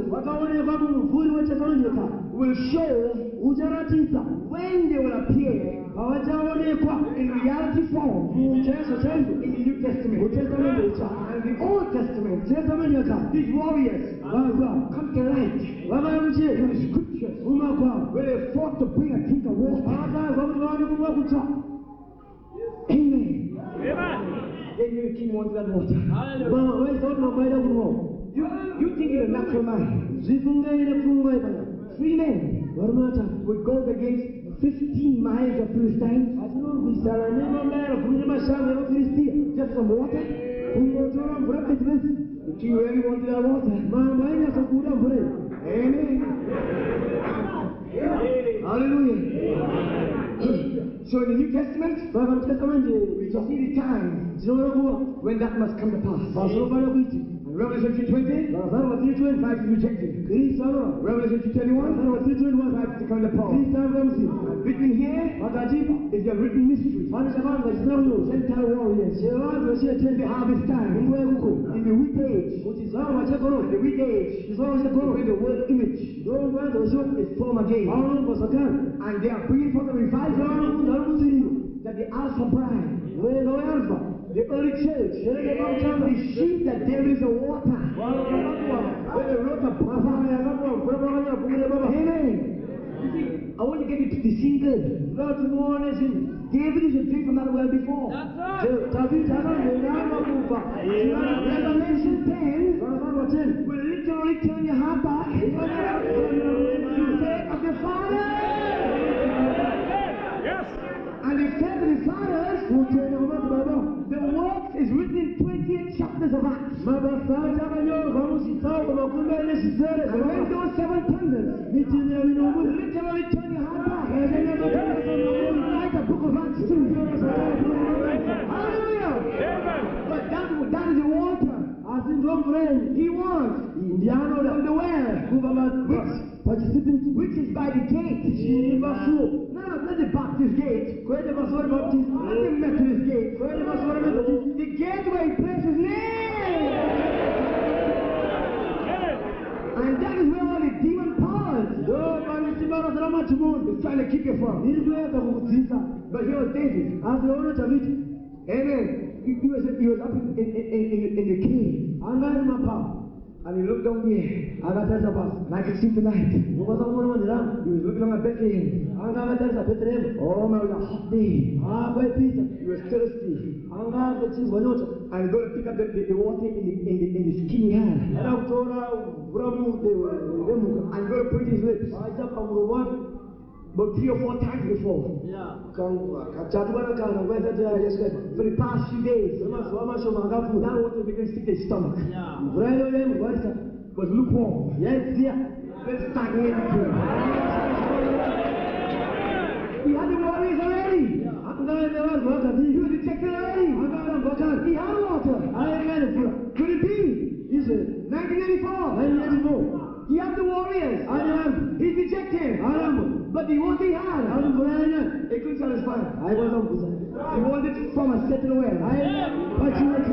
will show when they will appear in reality form in the New Testament and the Old Testament. These warriors come to light in the scriptures where they fought to bring a drink of water. Amen. Amen. They knew the king wanted that water. You, you think in a natural mind, three men would go against fifteen miles of Philistines just some water. The king really wanted that water. Amen. Hallelujah. So in the New Testament, we see the time when that must come to pass. In Revelation three twenty, Christ is rejected. Revelation three twenty-one, Christ is coming to pass. And written here is the written mystery. Gentile warriors, in the harvest time, in the wheat age, in the wheat age, when the word image is formed again, and they are bringing forth a revival that the Alpha bride, the early church, the sheep that there is a water, where they wrote a Amen. You see, I want to get it to the single. David is a drink from that well before. That's right. Revelation ten will literally turn your heart back to the sake of the Father. Yes. And the sake of the fathers, the works is written in twenty-eight chapters of Acts. And when those seven thunders will literally turn your heart back, like the book of Acts two. Hallelujah. But that, that is the water. He was from the well, which, which is by the gate. No, not the Baptist gate, not the Methodist gate, the gate where he placed his name. And that is where all the demon powers is trying to keep you from. But here was David. Amen. He, he, was, he was up in, in, in, in the cave. And he looked down here. And I could see tonight. He was looking on at Bethlehem. Oh, man, it was a hot day. He was thirsty. And he going to pick up the, the, the water in the, in the, in the skinny hand. And I'm going to put his lips. But three or four times before. Yeah. For the past few days, that water began to stick to his stomach. Yeah. Was lukewarm. Yes, yeah. Let's stagnate. He had the warriors already. Yeah. He was rejected already. He had water. Could it be? He said, nineteen eighty-four. He had the warriors. He's rejected. But the water he had, he couldn't satisfy. He wanted from a certain well. But he was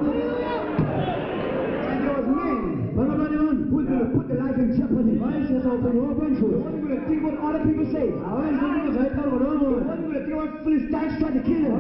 and there was men who was going to put their life in jeopardy. They wasn't going to think what other people say. They wasn't going to think what Philistines tried to kill him.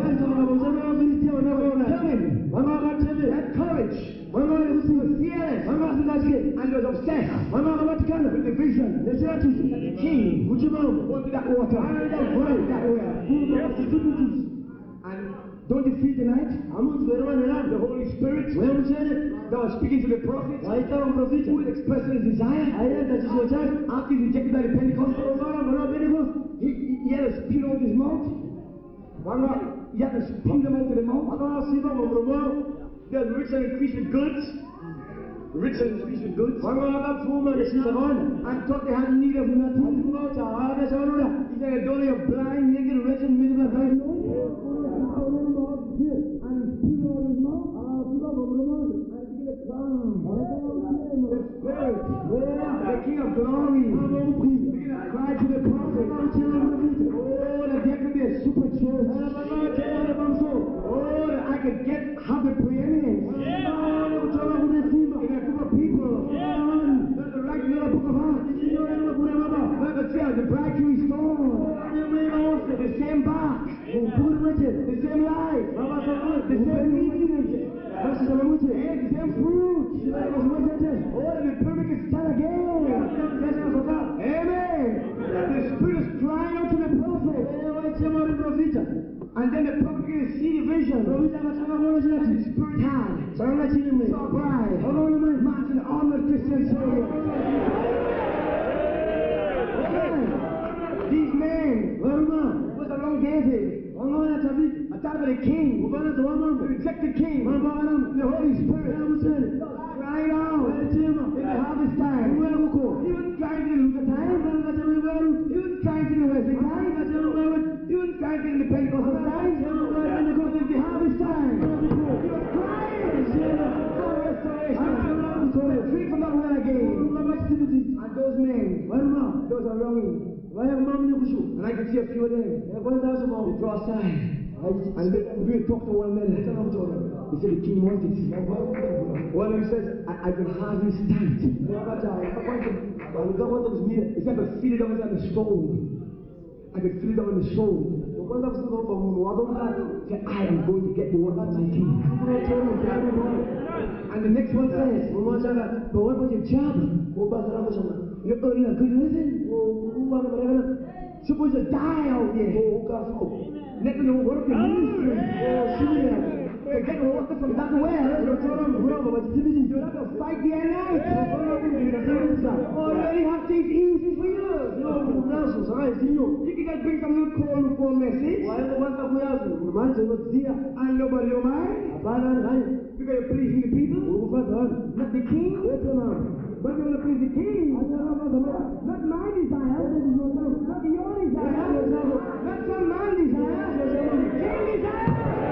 Tell him. That courage. He was fearless. And he was obsessed with the vision. The king wanted that water. That well. And don't you feel tonight? The Holy Spirit that was speaking to the prophet, who was expressing his desire after he was rejected by the Pentecostals. He, he, he had a spit on his mouth. You have to spew them out of the mouth. They're rich and increased with goods. Rich and increased with goods. And thought they had need of nothing. He said, I don't you're blind, naked, rich and miserable. And he spewed out his mouth. The King of Glory. Cry to the prophet. Oh, that there could be a super church. Oh, that I could get have the preeminence. In a group of people. That's the right little book of heart. Like I said, the bride to restore. The same back. The same life. The same meaning. The same fruit. Oh, the perfect is stand again. Amen. The Spirit is crying out to the prophet. And then the prophet can see the vision. The Spirit had. Saw bride. Marching on the Christian soul. These men was around David. A type of the king. The rejected king. The Holy Spirit. Crying out in the harvest time. He was trying to lose the time. He was trying to lose the time. He was trying to the Pentecostal time. And it goes into the harvest time. He was crying for restoration. Free from that one again. And those men, those are longing. And I can see a few of them. They draw aside. And we will talk to one another. They said the king wanted. One of them says, I, I can hardly stand. He said, I could feel it down in the soul. I could feel it down in the soul. He said, I am going to get the one that's my king. And the next one says, but what about your job? You're earning a good living. Suppose you die out there. Let me know work in ministry. Get to work from that well. You have to fight the night. Oh, you only have things easy for you. You can just bring some new call for message. And nobody will mind. Because you're pleasing the people. Not the king. But you want to please the king. Not my desire. Not your desire. Not some man's desire. The king's desire.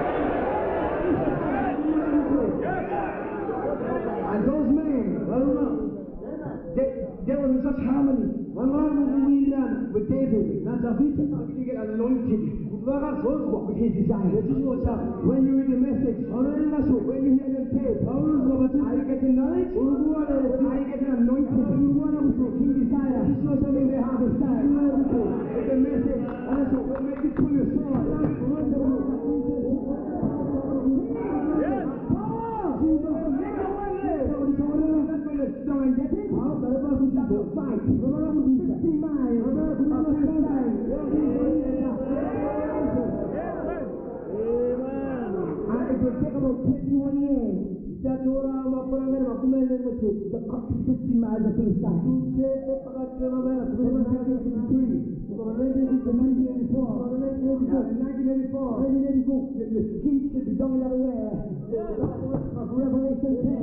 And those men, they, they were in such harmony. One man with David, not David. You get anointed with his desire. When you read the message, when you hear the tape, are you getting knowledge? Are you getting anointed? His desire. He shows them in the harvest time. With the message, also will make you pull your sword. Yes. Don't get it? Fight. fifty miles. And it will take about twenty-one years. That you are a man of the country fifty miles to the side. You say, nineteen eighty-four. nineteen eighty-four. The king should be done that way. Of Revelation ten.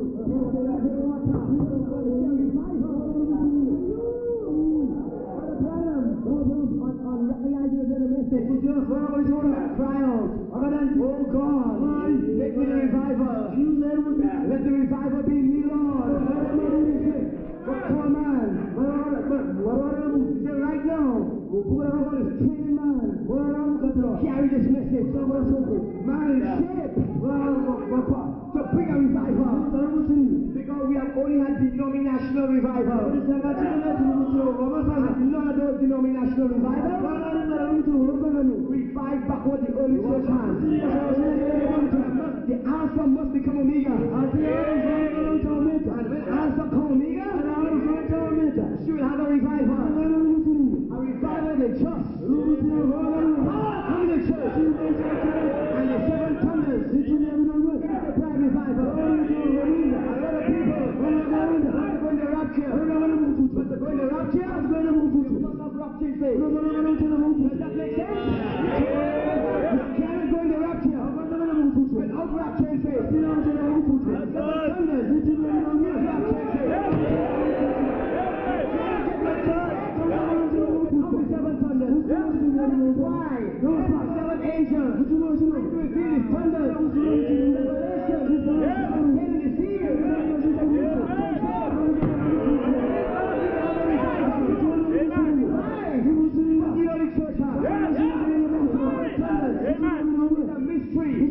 Oh God, make me the revival. Let the revival be me, Lord. But come on, right now, training man, carry this message. Man is shaped to bring a revival. Because we have only had denominational revival. None of those denominational revivals. Revive back what the early church has. The Alpha must become Omega. And when Alpha comes Omega, she will have a revival. A revival of the just. Come to the church. And the seven thunders. It's a pride revival. A lot of people are going to rapture. But they're going to rapture. You must have rapture faith. Does that make sense?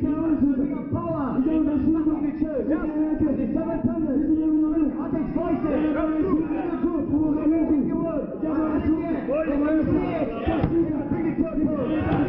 Bring up power. Bring the church. The seven thunders. I'll take voices. Bring your word. Bring it. Bring it to the church.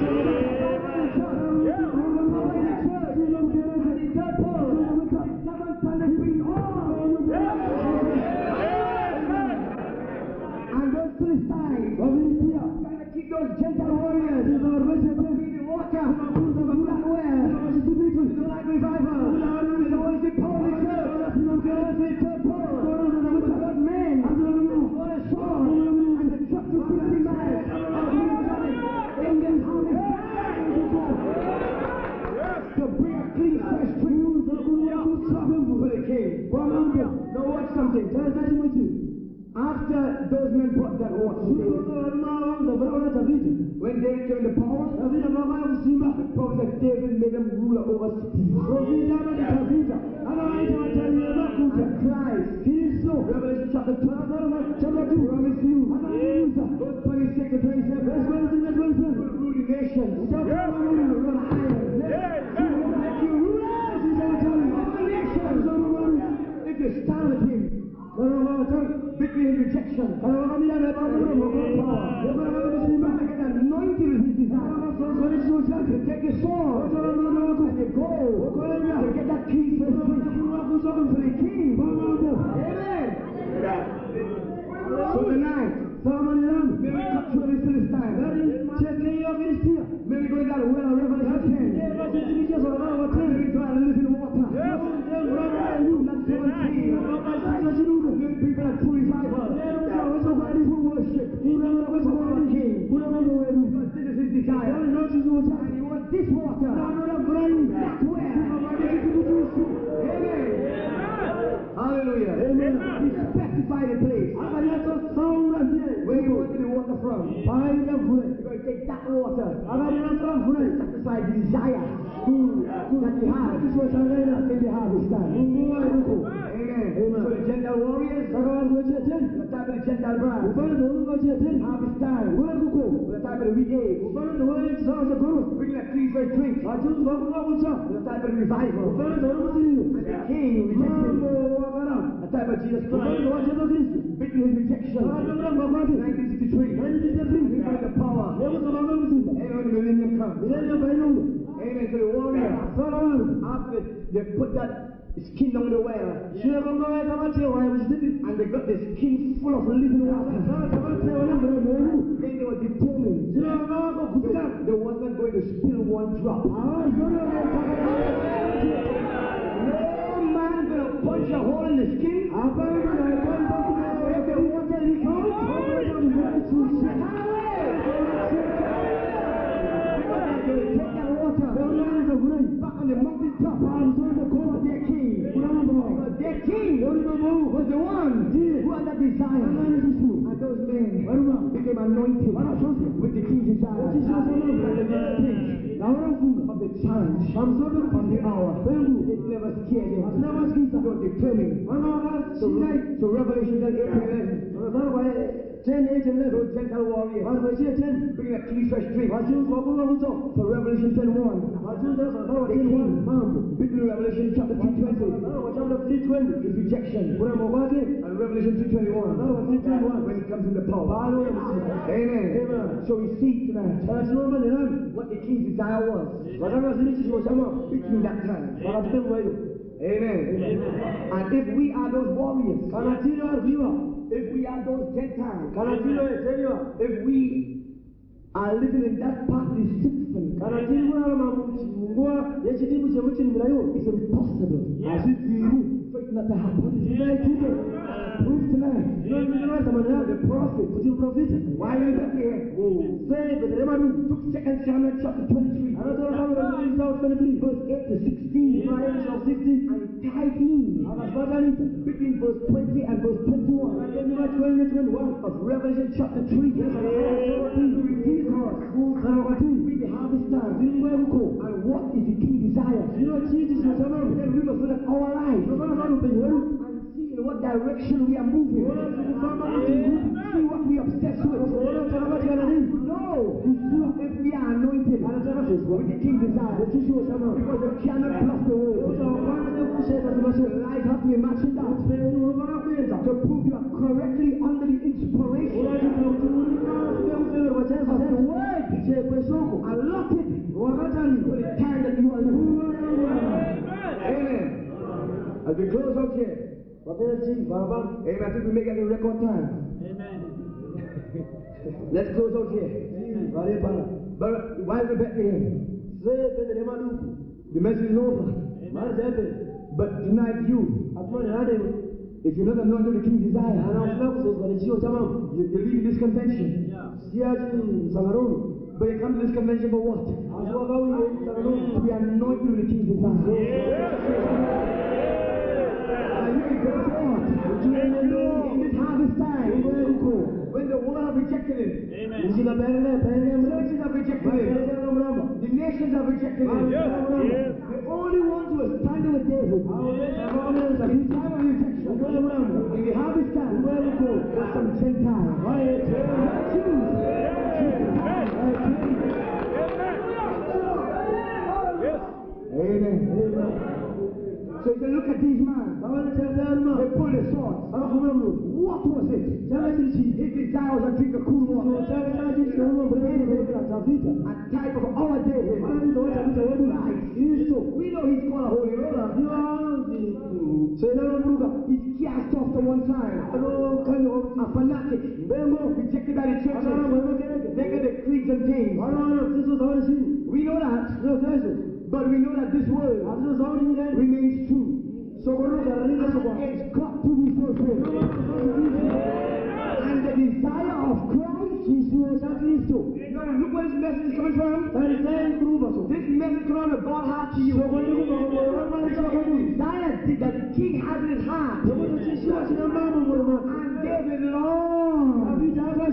Those gentle warriors, those the water, who don't like revival, they always the power of the church, they always the third power, God men, what a sword, and the truck to fifty miles, Indian army, to bring a clean, fresh tree, for the king. Now watch something, tell us that with you. After those men brought that water, when David came to power, the prophet that David made him ruler over cities. And Christ, Revelation chapter twelve, chapter two, promise you, verse twenty-six to twenty-seven, will rule the nations, run iron, make you rulers, if you stand with him. Victory and rejection. Get anointed with his desire. Take your sword and you go. To get that key for the king. Amen. So tonight, may we capture the Philistine. May we go to that well of Revelation ten. May we try to live in water. Not seventeen. People are true revival. Nobody who worship. Because this is his desire. And you want this water. That's where. Amen. Hallelujah. Amen. He specified a place. Where you want the water from. You're going to take that water. Satisfy the desire that you have. In the harvest time. Amen. So the Gentile warriors, the type of the Gentile bride, harvest time, the type of the weekend, bring that three for a drink, the type of the revival, and the king rejected, the type of Jesus Christ, victory his rejection, nineteen sixty-three, he got the power, and when the millennium comes, amen, to the warrior, after they put that skin down the well, and they got the skin full of living water. Then they were determined. They wasn't going to spill one drop. No man going to punch a hole in the skin. If the water leaks out, they will take that water back on the mountain top and go to their king. Because their king was the one who had that desire. And those men became anointed with the king's desire. And the next thing of the challenge, from the hour, it never scared them. They were determined. So, so Revelation eight eleven. ten, eight, and eleven. Those Gentile warriors bring a clean fresh drink. So Revelation ten one. The king, between Revelation chapter three twenty, his rejection. And Revelation two twenty-one, when he comes in the power. Amen. So we see tonight what the king's desire was between that time. Amen. And if we are those warriors, if we are those Gentiles, if we are living in that part of the symphony, it's impossible for it not to happen. Proof tonight. The prophet, why are you not here? Took Second Samuel chapter twenty-three, verse eight to sixteen, and tied in between verse twenty and verse twenty-one of Revelation chapter three. We the harvest time, and what is the king desire? Then we must look at our lives and see in what direction we are moving. See what we are obsessed with. No, if we are anointed, with the king's desire. Because it cannot plus the world. Life has to be matching that. To prove you are correctly under the inspiration of the word. I lock it for the time that you are living. Amen. As we close out here, amen, I think we make it in record time. Amen. Let's close out here. But why we back here? The message is over. But tonight you, if you're not anointed with the king's desire, you, you leave this convention. But you come to this convention for what? To be anointed with the king's desire. Are you in God's heart? In this harvest time, when the world have rejected it, churches have rejected it, the nations have rejected it. The only ones who are standing with David, in the time of rejection, in the harvest time, there's some Gentiles. Amen. Amen. So you can look at these men. They pull their swords. What was it? His desire was to drink a cool water. A type of our day. We know he's called a holy roller. He's cast off to one side. A fanatic. Rejected by the church. They get the creeds and things. We know that. But we know that this word remains true. So it's got to be fulfilled. And the desire of Christ is now look where this message is coming from. This message coming from God's heart to you. The desire that the king has in his heart. And David longs.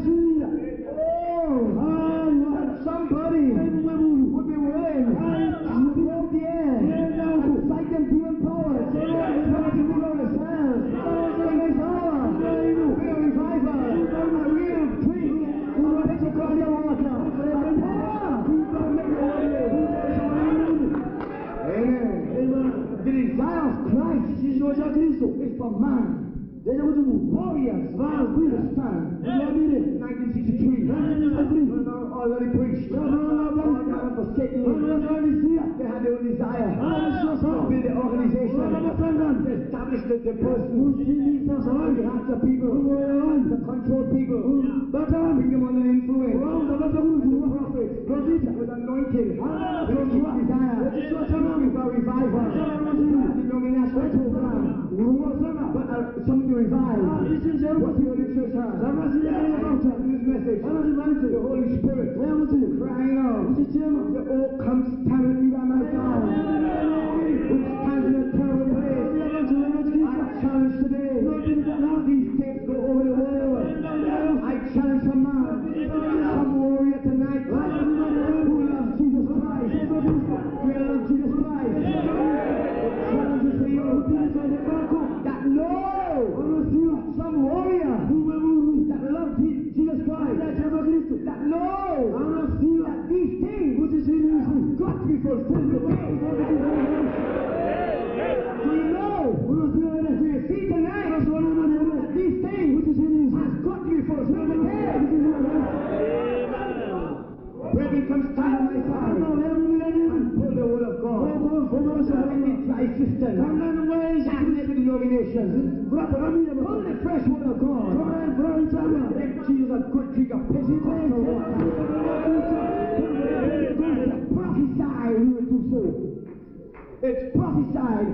Oh, that somebody would be willing to blow the air and fight them demon powers. Trying to move on themselves. In this hour, we are revival. A real drink. We will take a glass of water. Amen. The desire of Christ is for man. Warriors, will stand. nineteen sixty-three. Already preached. Forsaken. They had their own desire to build the organization, to establish the, the person, the hearts of people, to control people, bring them under the influence. Prophet was anointed with a deep desire looking for revival. Denominational program. But uh, something to revive. What the Holy Church has. In this message, the Holy Spirit crying out, the oh, come stand with me by my side. Who stands in a terrible place. I challenge today. These tapes go over the world. I challenge some man, some warrior tonight who loves Jesus Christ. We love Jesus Christ. The challenge is for you. That no, some warrior that loves Jesus Christ. That knows that these things got to be fulfilled today. Do you know? Do you see tonight that these things has got to be fulfilled today? Brethren, come stand on my side and pull the word of God. Any dry system, stagnant denominations, pull the fresh word of God. Let Jesus a good drink of Pentecostal water. Prophesy, we will do so. It's prophesied.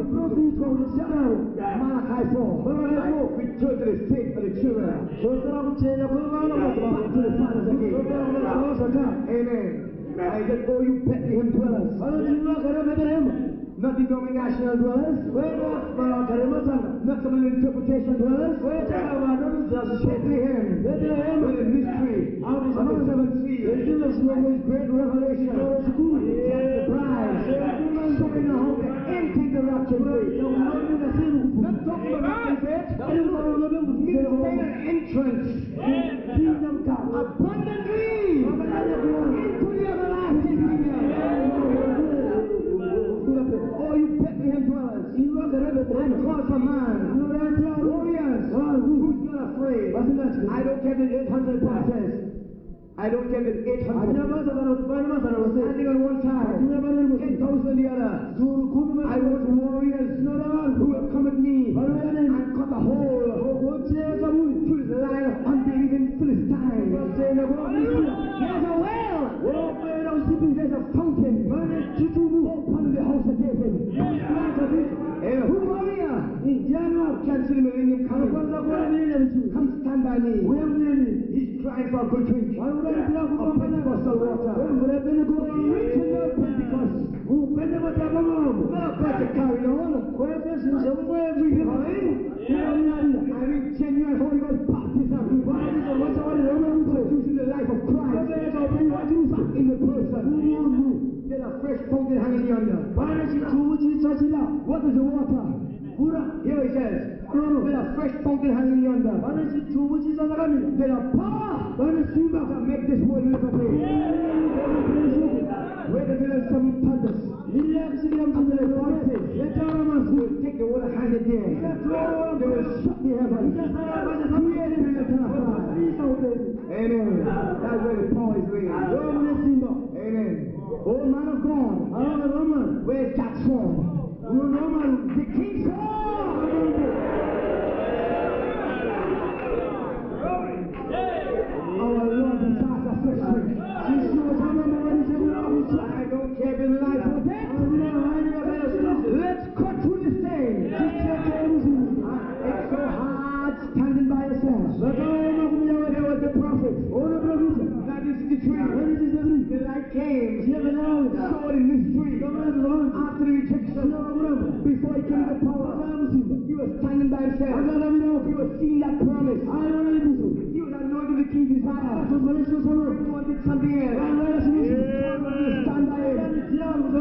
Malachi four. Return to the faith of the children. Back to the fathers again. Amen. I said, oh, you Bethlehem dwellers. Not denominational dwellers. Not some interpretation dwellers. Bethlehem. With the mystery of the seven seals. Great revelation. The bride. Showing how to enter the rapture place. Not talking about faith. An entrance. Kingdom come. Abundantly. Into the everlasting kingdom. I don't care if eight hundred passes. I don't care if eight hundred. Standing on one side, ten thousand on the other. I want warriors who will come at me and cut a hole through the line of unbelieving Philistines. There's a well. There's a fountain upon the house of David. A warrior can see the millennium coming. Come stand by me. He's crying for a good drink. Of Pentecostal water. Rich in the Pentecost. Not better carry on. I mean genuine Holy Ghost baptism. Producing the life of Christ in the person. There's a fresh fountain hanging yonder. What is the water? Here it says, there's a fresh fountain hanging yonder. There's a power to make this world live away. Where the village seven thunders, and the voices, will take the water hand in hand. They will shut the heavens. Amen. That's where the power is laid. Amen. Oh man of God, where's that sword? The king's sword! Our Lord desires a fresh drink. I don't care if it's life or death. Let's cut through this thing. It's so hard standing by yourself. There was the prophet. That is the tree. The light came. Sword in this tree. After the rejection, before he came to power, he was standing by himself. He was seeing that promise. He was anointed the king's desire. He wanted something else. Stand by it. He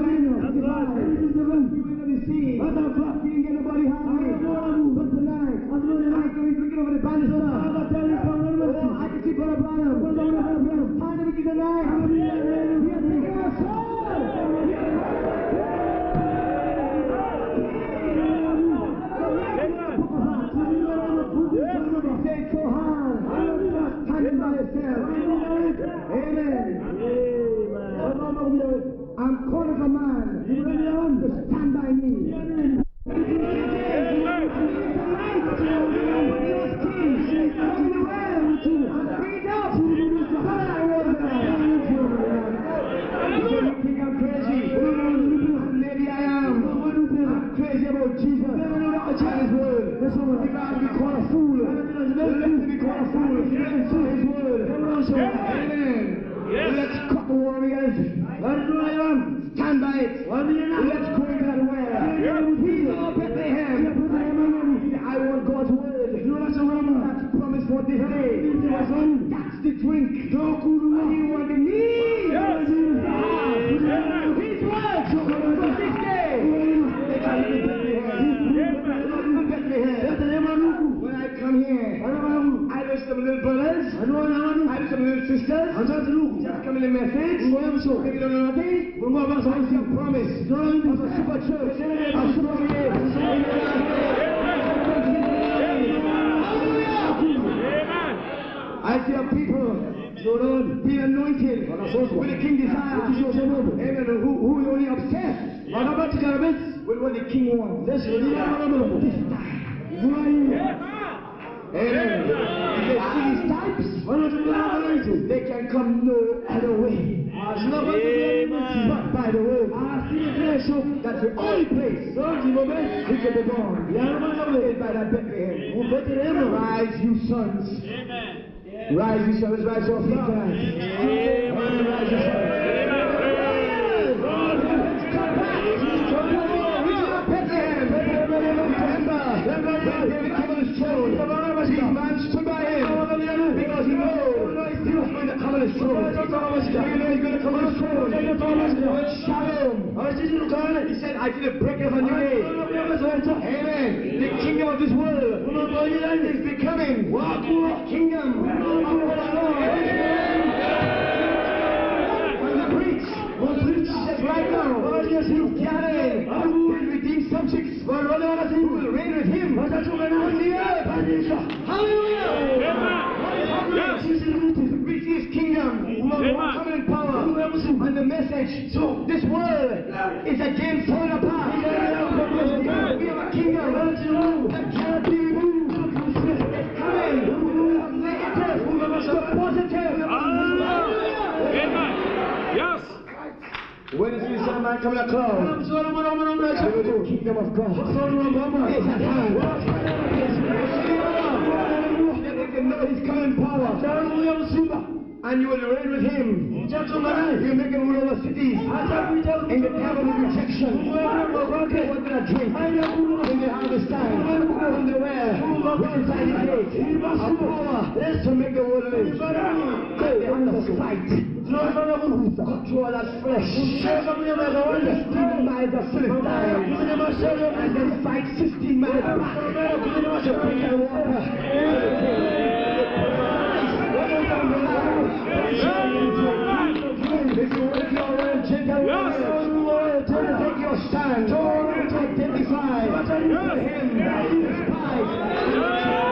will not be seen. He didn't get nobody hungry. But tonight, I can be looking over the banister. Oh, I can see Brother Branham. Time to begin tonight. We are taking our sword. Stay so hard. Standing by yourself. Amen. I'm calling a man to stand by me. Maybe I am. I'm crazy about Jesus. His word. If I have to be called a fool, let me be called a fool. His word. Amen. Let's cut the warriors. Stand by it. Let's go into that well. He's all Bethlehem. I want God's word. That's promised for this day. That's the drink. You want the need. His word for this day. They can live in Bethlehem. Bethlehem. When I come here, I listen to little brothers. I listen to little sisters. Just come in the message. If you don't know nothing, I see a promise of a super church. A super I see a people be anointed with the king desire. Amen. Who, who is only obsessed with what the king wants. This time. Amen. If they see these types, they can come no other way. But by the way, that's the only place he can be born. Is by that Bethlehem. Rise, you sons. Rise, you sons. Rise your feet tonight. Amen. Rise, you sons. Come back. David came on his throne. These man stood by him because he knows he was going to come on his throne. He knows he's going to come on his throne. With shalom. He said, I see the break of a new day. Amen. The kingdom of this world is becoming the kingdom of our Lord. And the preach, just right now, he's gathering his redeemed subjects who will reign with him on the earth. Hallelujah. message. So this world is again falling apart. We have a kingdom that cannot be moved. It's coming from negative to positive. Yes. When is the Son of Man coming a cloud? The kingdom of God is at hand. Let them know His coming power. And you will reign with Him. You will make Him rule over cities. In the time of rejection. What did I drink? In the harvest time. On the well. Inside the gate. A power to make the world live. They under fight. Control that flesh. Fifteen miles of Philistine. And then fight sixteen miles back. To bring the water. If you if you're a Gentile, to take your stand, to identify with Him that He despised.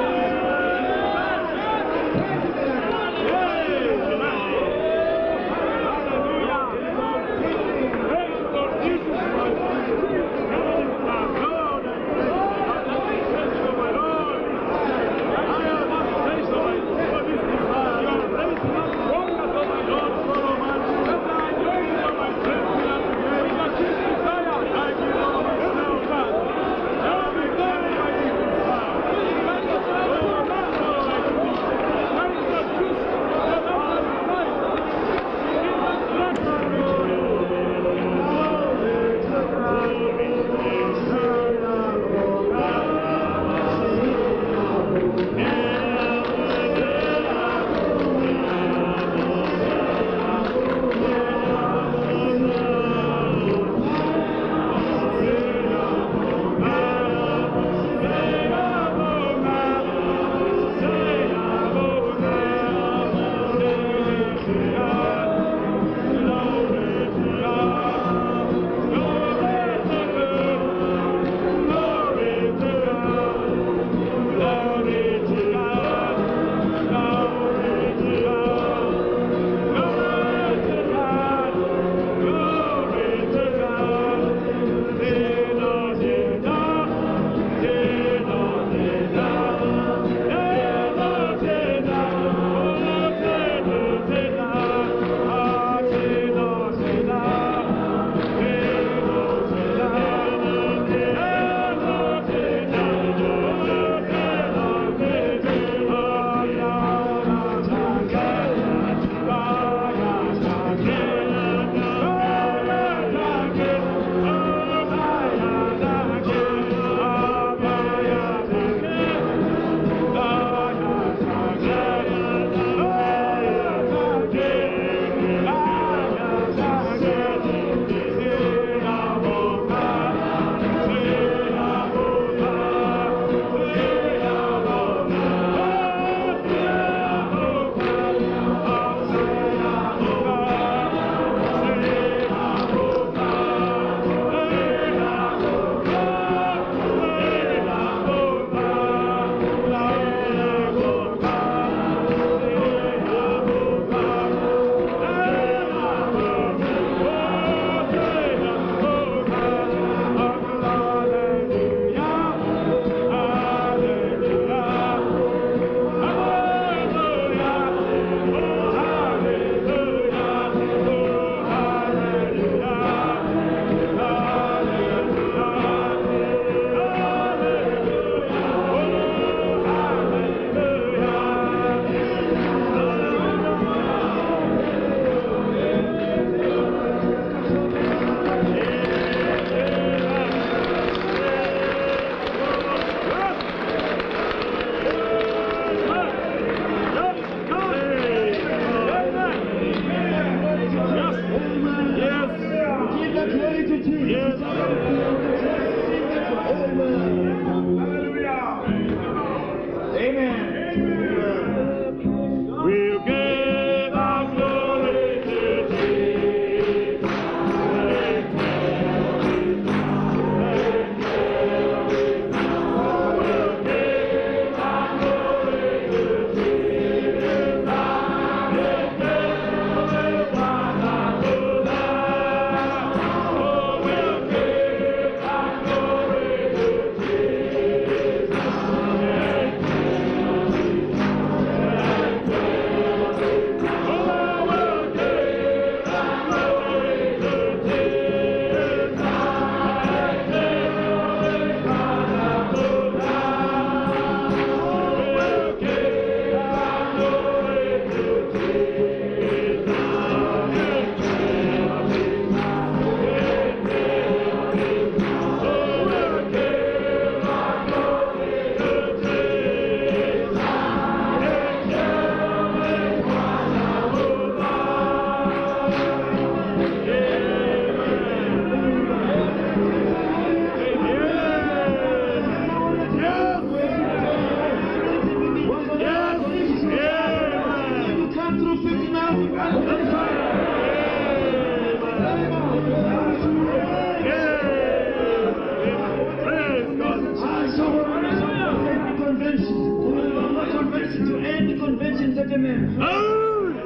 church to end the convention settlement. Hallelujah.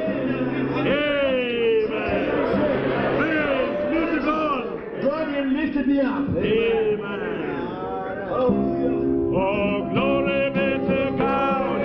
Amen. Praise be to God. God lifted me up. Amen. Hallelujah. Oh, glory be to God.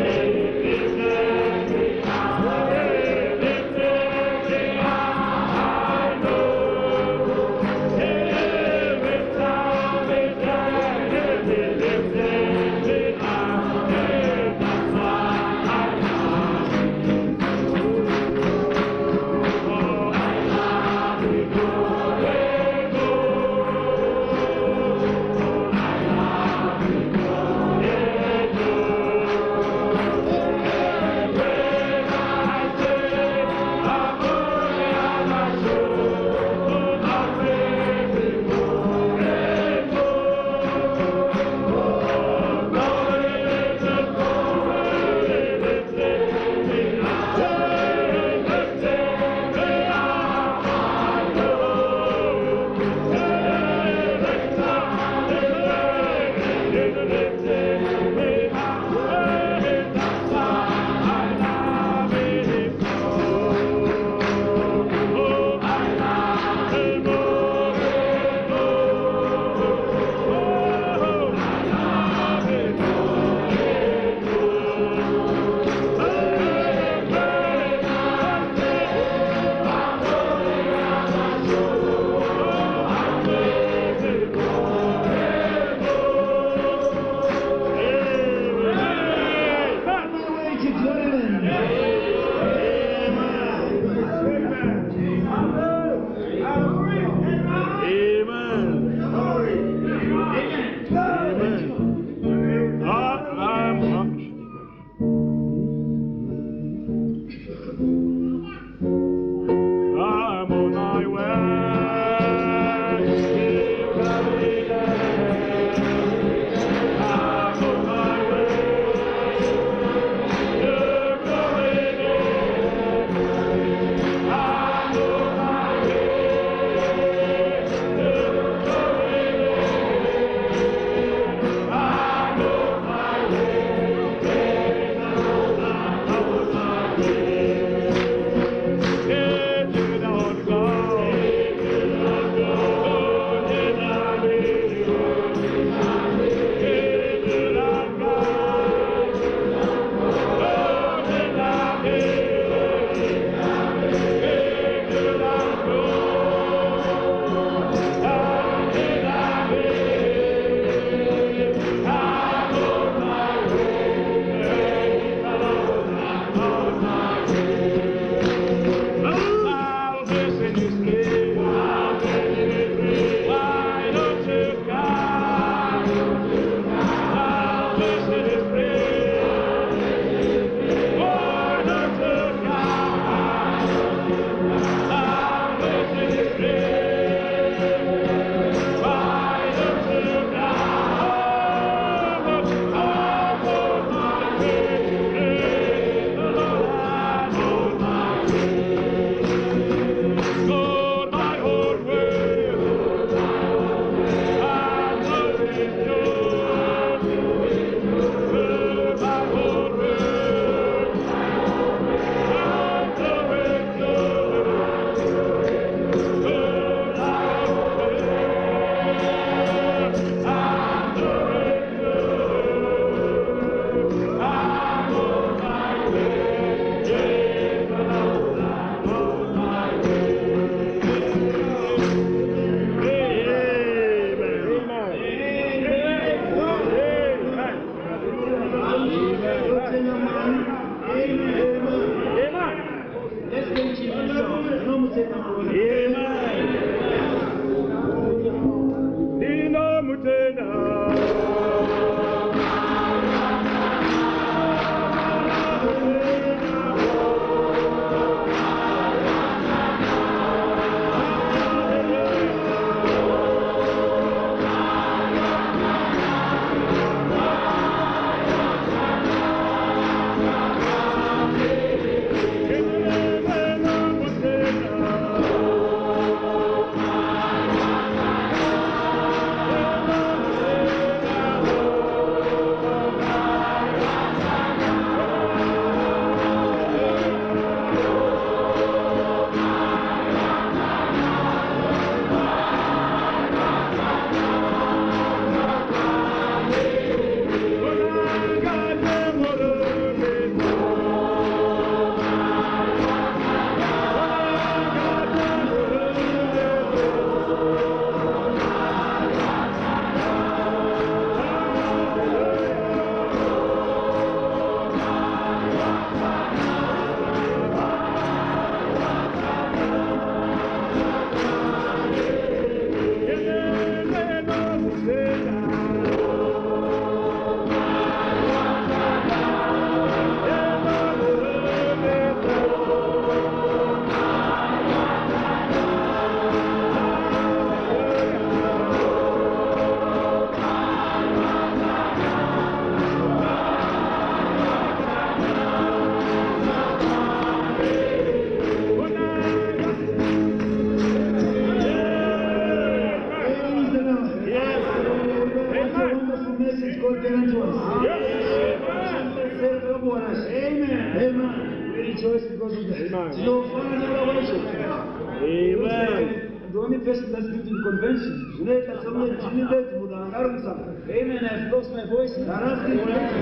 rejoice because of that. Amen. Tinofana nekuda Amen. The only person that's been to the convention. Zvinoita semune jini bedzi munhu angarumisa. Amen. I've lost my voice. Ndarasi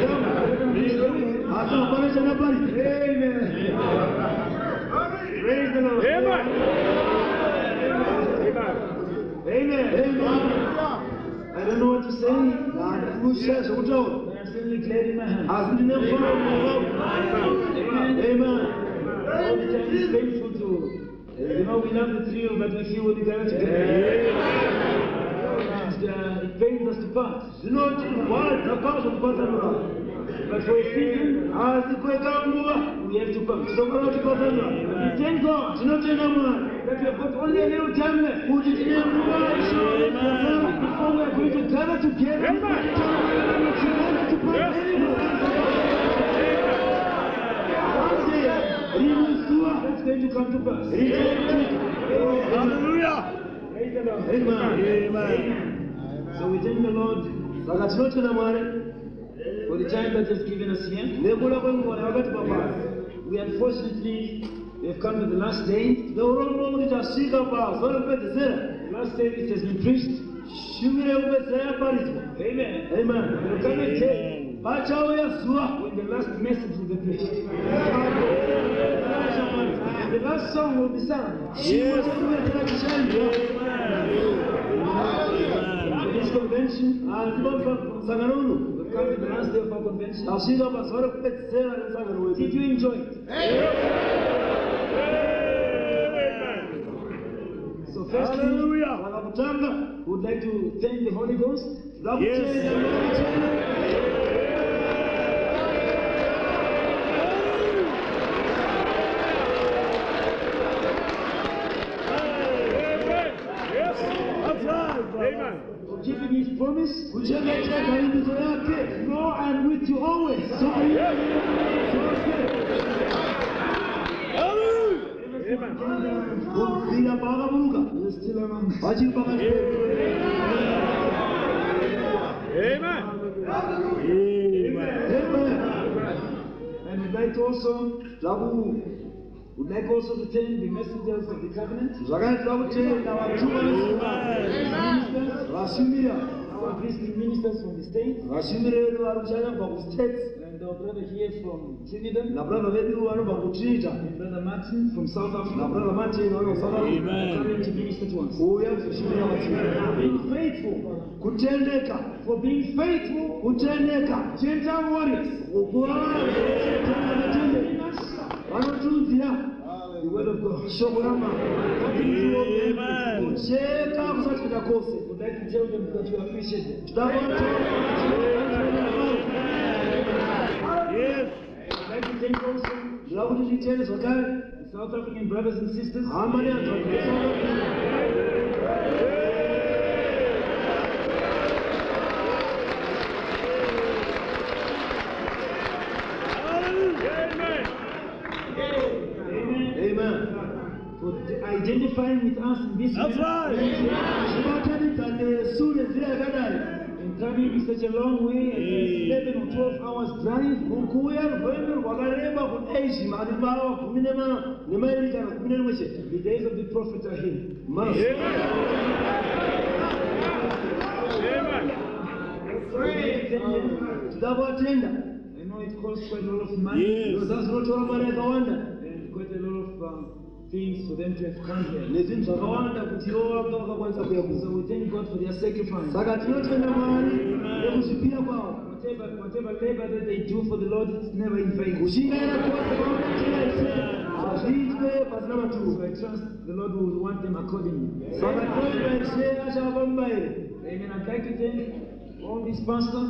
asi hapana chandaparisa. Amen. Praise the Lord. Amen. Amen. Amen. I don't know what to say. Ndikushaya zvekutaura. But I'm still glad in my hand. Asi ndine mufaro mumaoko. Amen. Amen. All the time it's painful to, you know, we love the thrill, but we feel when we gather together. And, uh, it pains us to part. You know, but for a season, we have to come. We thank God that we have got only a little time left before we are going to gather together. That's going to come to pass. Hallelujah. Praise the Lord. Amen. So we thank the Lord for the time that He has given us here. We unfortunately we have come to the last day. The last day it has been preached. Amen. Amen. You cannot tell when the last message will be preached. The last song will be sung. Yes. This convention, we've come to the last day of our convention. Did you enjoy it? So firstly, Hallelujah. we would like to thank the Holy Ghost. Yes. Amen. For keeping His promise. No, I'm with you always. So Yes. You're still among us. Amen. And we'd like to also, we'd like also to thank the messengers of the covenant. Our visiting ministers from the States. And our brother here from Trinidad. And brother Martin from South Africa. Amen. Coming to minister to us. For being faithful. For being faithful. Gentile warriors. The word of God. Amen. We'd like to tell them that you appreciate them. Yes. I'd like to thank also the South African brothers and sisters. Amen. For identifying with us in this That's way. right. And coming such a long way, and eleven or twelve hours drive. The days of the prophet are here. Amen. I know it costs quite a lot of money. Yes. And quite a lot of um, things for them to have come here. So we thank God for their sacrifice. Whatever, whatever labor that they do for the Lord, it's never in vain. So I trust the Lord will want them accordingly. Amen. I'd like to thank all these pastors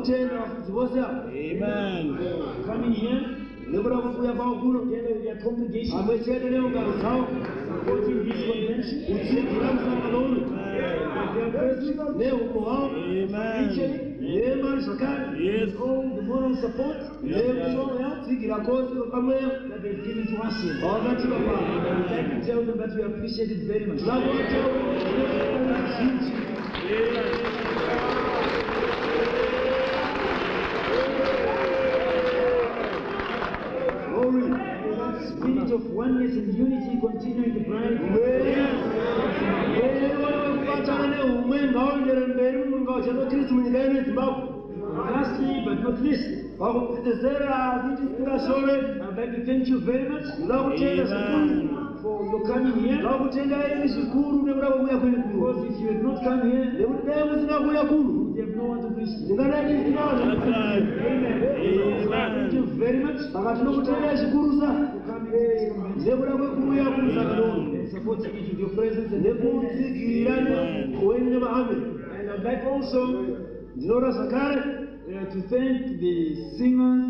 Amen. coming here. Together with their congregation, supporting this convention, with their presence, Amen. Yes. all the moral support, Yes. all help that they've given to us here. I'd like to tell them that we appreciate it very much. oneness and unity continuing to bright. Lastly, but not least, I'd like to thank you very much for your coming here. Because if you had not come here, you would have no one to preach to. Amen. Thank you very much for coming here and supporting me with your presence. And I'd like also Uh, to thank the singers,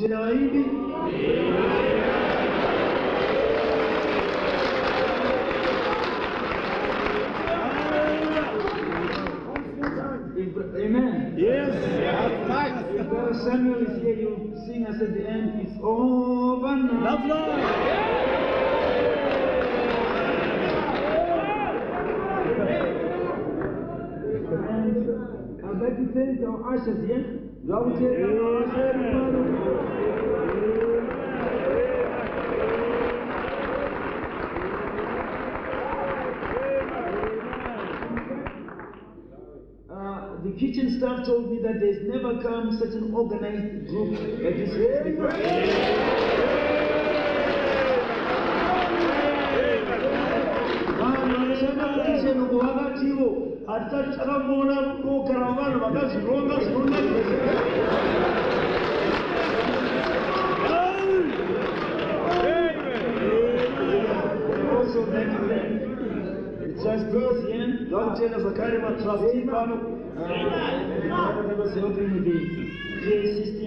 Amen. Yes. If Brother Samuel is here, you sing us at the end. It's over now. Love, love. I'd like to thank our ushers here. Uh, the kitchen staff told me that there's never come such an organized group like this before. Also, thank you, the trustees here, Doctor Zakarima, trustee panel, that was helping with the P A system.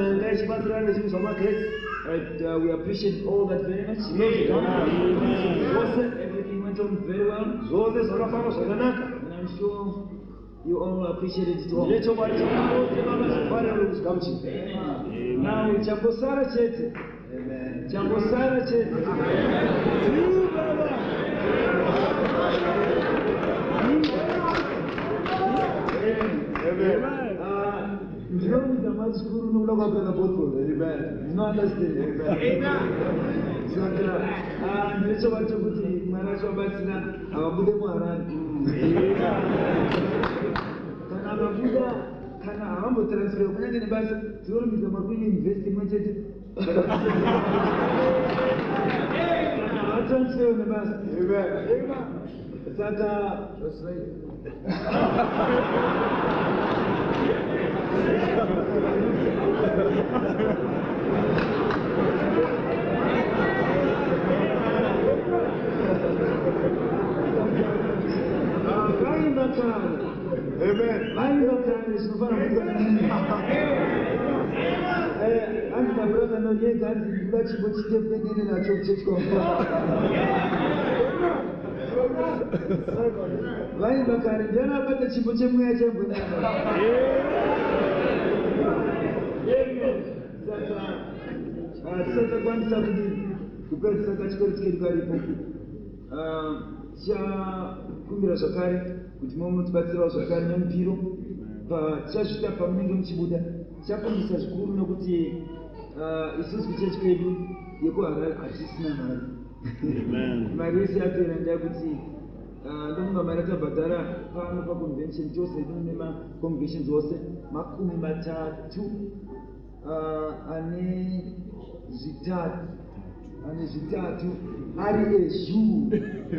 And uh, we appreciate all that very much. Everything went on very well. And I'm sure you all appreciate it too. Now, Chambosara Chete. Chambosara Chete. Amen. Ndiyoni damati kuru nobula kwa bottle. Amen. No understand. Amen. Sandra. Ah, ndicho bacho kuti mwana chobatsira ababude mwarani. Kana ababuda kana ahambo transfer kunyange nebasa tiyorumiza makwini investment chete. Kana transfer nebasa. Amen. Saka that's right. Amen. I'm not trying to survive. I'm the brother no yet and the black but step in a church. Vai bakari jana pata chipo chemu ya chembu. Sasa ah sasa kwanza kuti kupesa saka chikoro chikedu karipo. Ah cha kumbira zvakare kuti munotibatsirawo zvakare nemupiro pachasvika pamunenge muchibuda chafundisa zvikuru nokuti isusu kuchechi kwedu yekuharare hatisina mari. Mari yese yapera ndeyekuti ndomunga mari atabhadhara pano paconvention chose nemacongregations ose makumi matatu ane zvitatu ane zvitatu ari ezhuu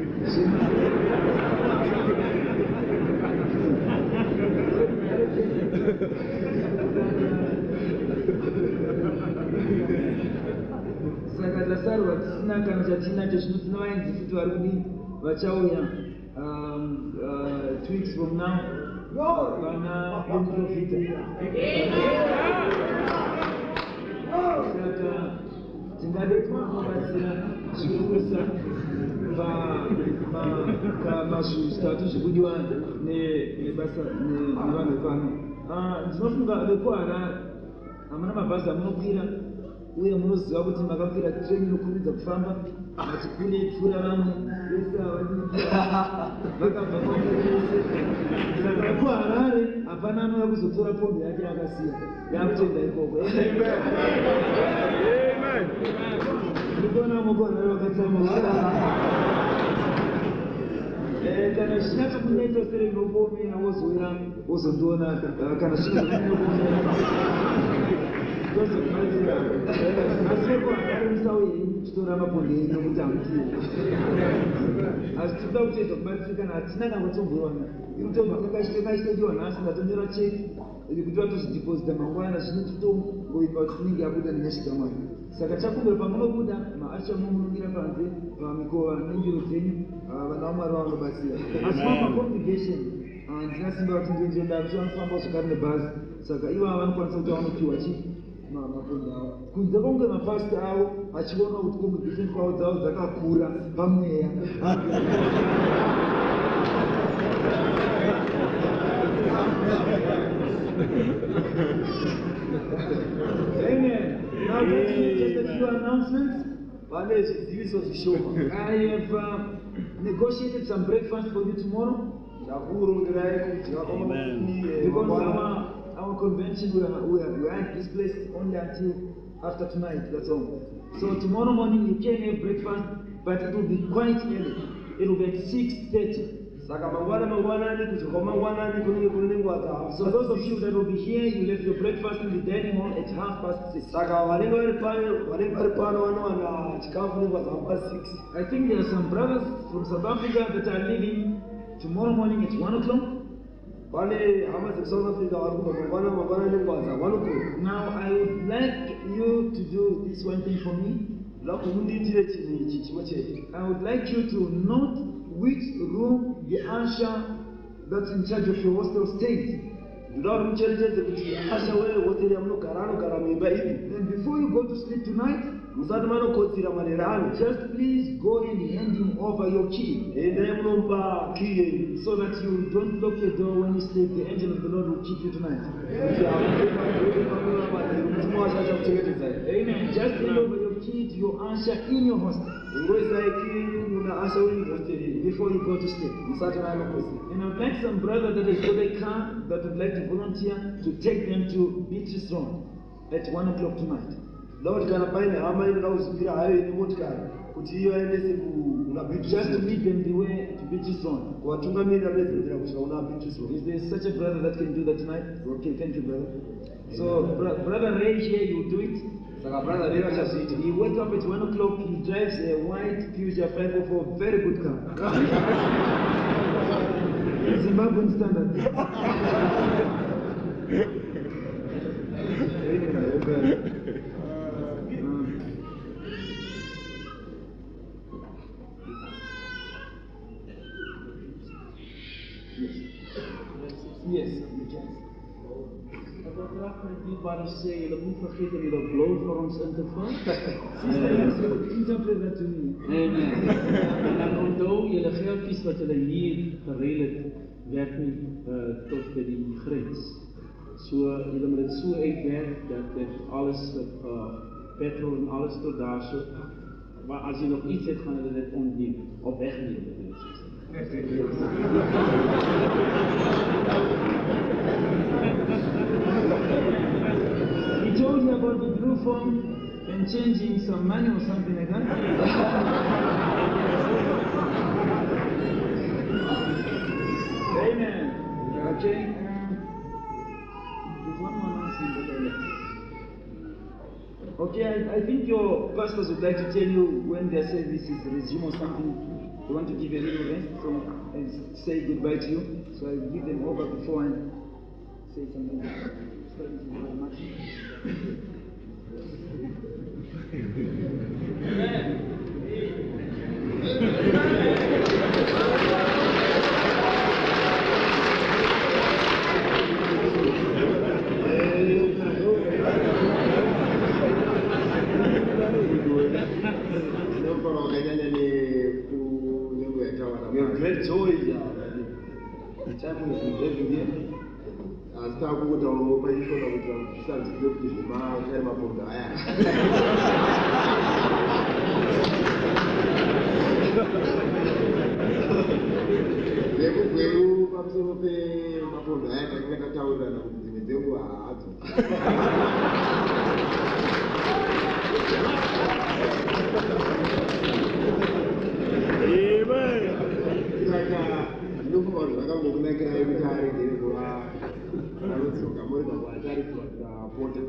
saka tasarwa tisina kana chatinacho zvino tina vaenzi futi vari kudini vachauya two weeks from now vana vemuprofita. Saka tingade kubatsira zvikurusa pamazvinhu zvitatu zvikudiwa nebasa nevanhu vepano. Ndinofunga vekuharare hamuna mabhazi amunokwira uye munoziva kuti makakwira treni inokurumidza kufamba matikune pfuura vamwe vese havadii vakabva kwaese. Saka vekuharare hapana anouya kuzotora pombe yake akasiya yakutenda ikoko. Ndikuona mugona wakatsamwa kana zvisina chokunetsa sere nopomera wozouya wozondiona kana zvino zvakanyanya tozokubatsira asi ko akarimisa uye chitora maponde enyu nokuti hamutiwo asi tinoda kuti zokubatsira kana hatina kana kutomboiwana irutobva kakachitokachitodiwa nhasi ndatonyora cheki kuti vatozvidhipozita mangwana zvino titongoipa kuti tinenge yabuda nenyasha dzamwari. Saka chakumbira pamunobuda maacha mumungira panze pamikova nendiro dzenyu vana vamwari vanobatsira. Asi pamacongregation handina simba kuti ndinzoenda kuti vanofamba zvakare nebhazi, saka ivo vanokwanisa kuti vanopiwa chii maponde avo kunze konge mapasita avo achiona kuti congregation kwavo dzavo dzakakura pamweya. Amen. Now let's just a few announcements. I have uh, negotiated some breakfast for you tomorrow. Amen. Because our, our convention, we are, we, are, we are at this place only until after tonight, that's all. So tomorrow morning you can have breakfast, but it will be quite early. It will be at six thirty. So those of you that will be here, you left your breakfast in the dining hall at half past six. I think there are some brothers from South Africa that are leaving tomorrow morning at one o'clock. Now I would like you to do this one thing for me. I would like you to note which room the usher that's in charge of your hostel stays. And before you go to sleep tonight, just please go and hand him over your key, so that you don't lock your door when you sleep. The angel of the Lord will keep you tonight. Amen. Just hand over your key to your usher in your hostel before you go to sleep. And I'd like some brother that has got a car that would like to volunteer to take them to Beatrice Road at one o'clock tonight. Just to lead them the way to Beatrice Road. Is there such a brother that can do that tonight? Okay, thank you, brother. So, bro brother Ray here, you do it. He wakes up at one o'clock, he drives a white Peugeot five oh four, very good car. Zimbabwean standard. Yes, you can. Ik wil graag met die waar sê, julle moet vergeet om julle blou vir ons in te vul. Sister, you should interpret that to me. Amen. En dan onthou, julle geldjies wat julle hier gereël het, werk nie uh, tot by die grens. So, julle moet dit so uitwerk, dat dit alles, uh, petrol en alles tot daar so, maar as jy nog iets het, gaan julle dit ontneem, of wegneem. He told you about the blue phone and changing some money or something like that. Amen. Okay. Um, there's one more announcement that I left. Okay, I, I think your pastors would like to tell you when their service is resumed or something. They want to give you a little rest so, and say goodbye to you. So I give them over before I say something. Thank you very much. We have great joy. The time we have been living here. As I go down, my shoulder will start to look at the man, climb up on the air. They go, they go, mapondo aya takanga tataurirana kuti dzimwe dzenguva hadzo. Saka ndinofunga kuti zvakangokunakirai kuti aregere kuva vanodzoka murega kuatariswa kuti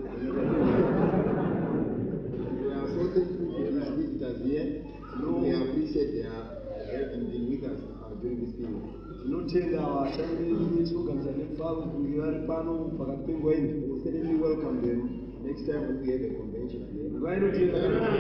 are so thankful for these visitors here. We appreciate their help in being with us uh, during this period. Tinotenda vashandi vechiorganiza nemufaro kunge vari pano pakati penguva ino. We will certainly welcome them next time when we have a convention again. Nguva inotenda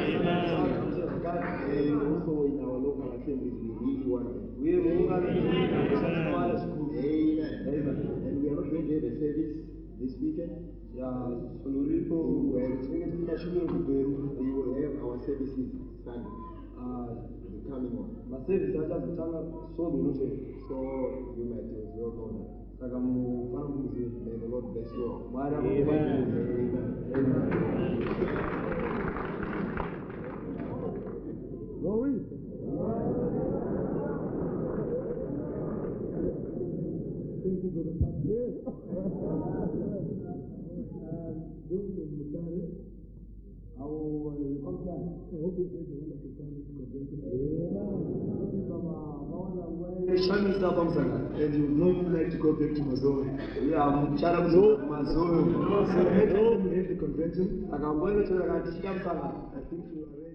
And also in our local assemblies, we really want them. uye muunganoaaa zvikuru. Amen. And we are not going to have a service this weekend. Sono riripo tinenge tine mashumiro kubveru. We will have our services Sunday, the coming one. Masevhisi achazotanga songo inotevera. So you might as well know that. Saka mufana muzive. May the Lord bless you all. Mwari akubatsirei. Glory. Thank you for the past year. I will come back. I hope it is a wonderful time to convention. Shamisa Bamsaka, and you would not like to go back to Mazoe. Yeah, I'm Charab Mazoe. So, we have the convention. I think you are ready.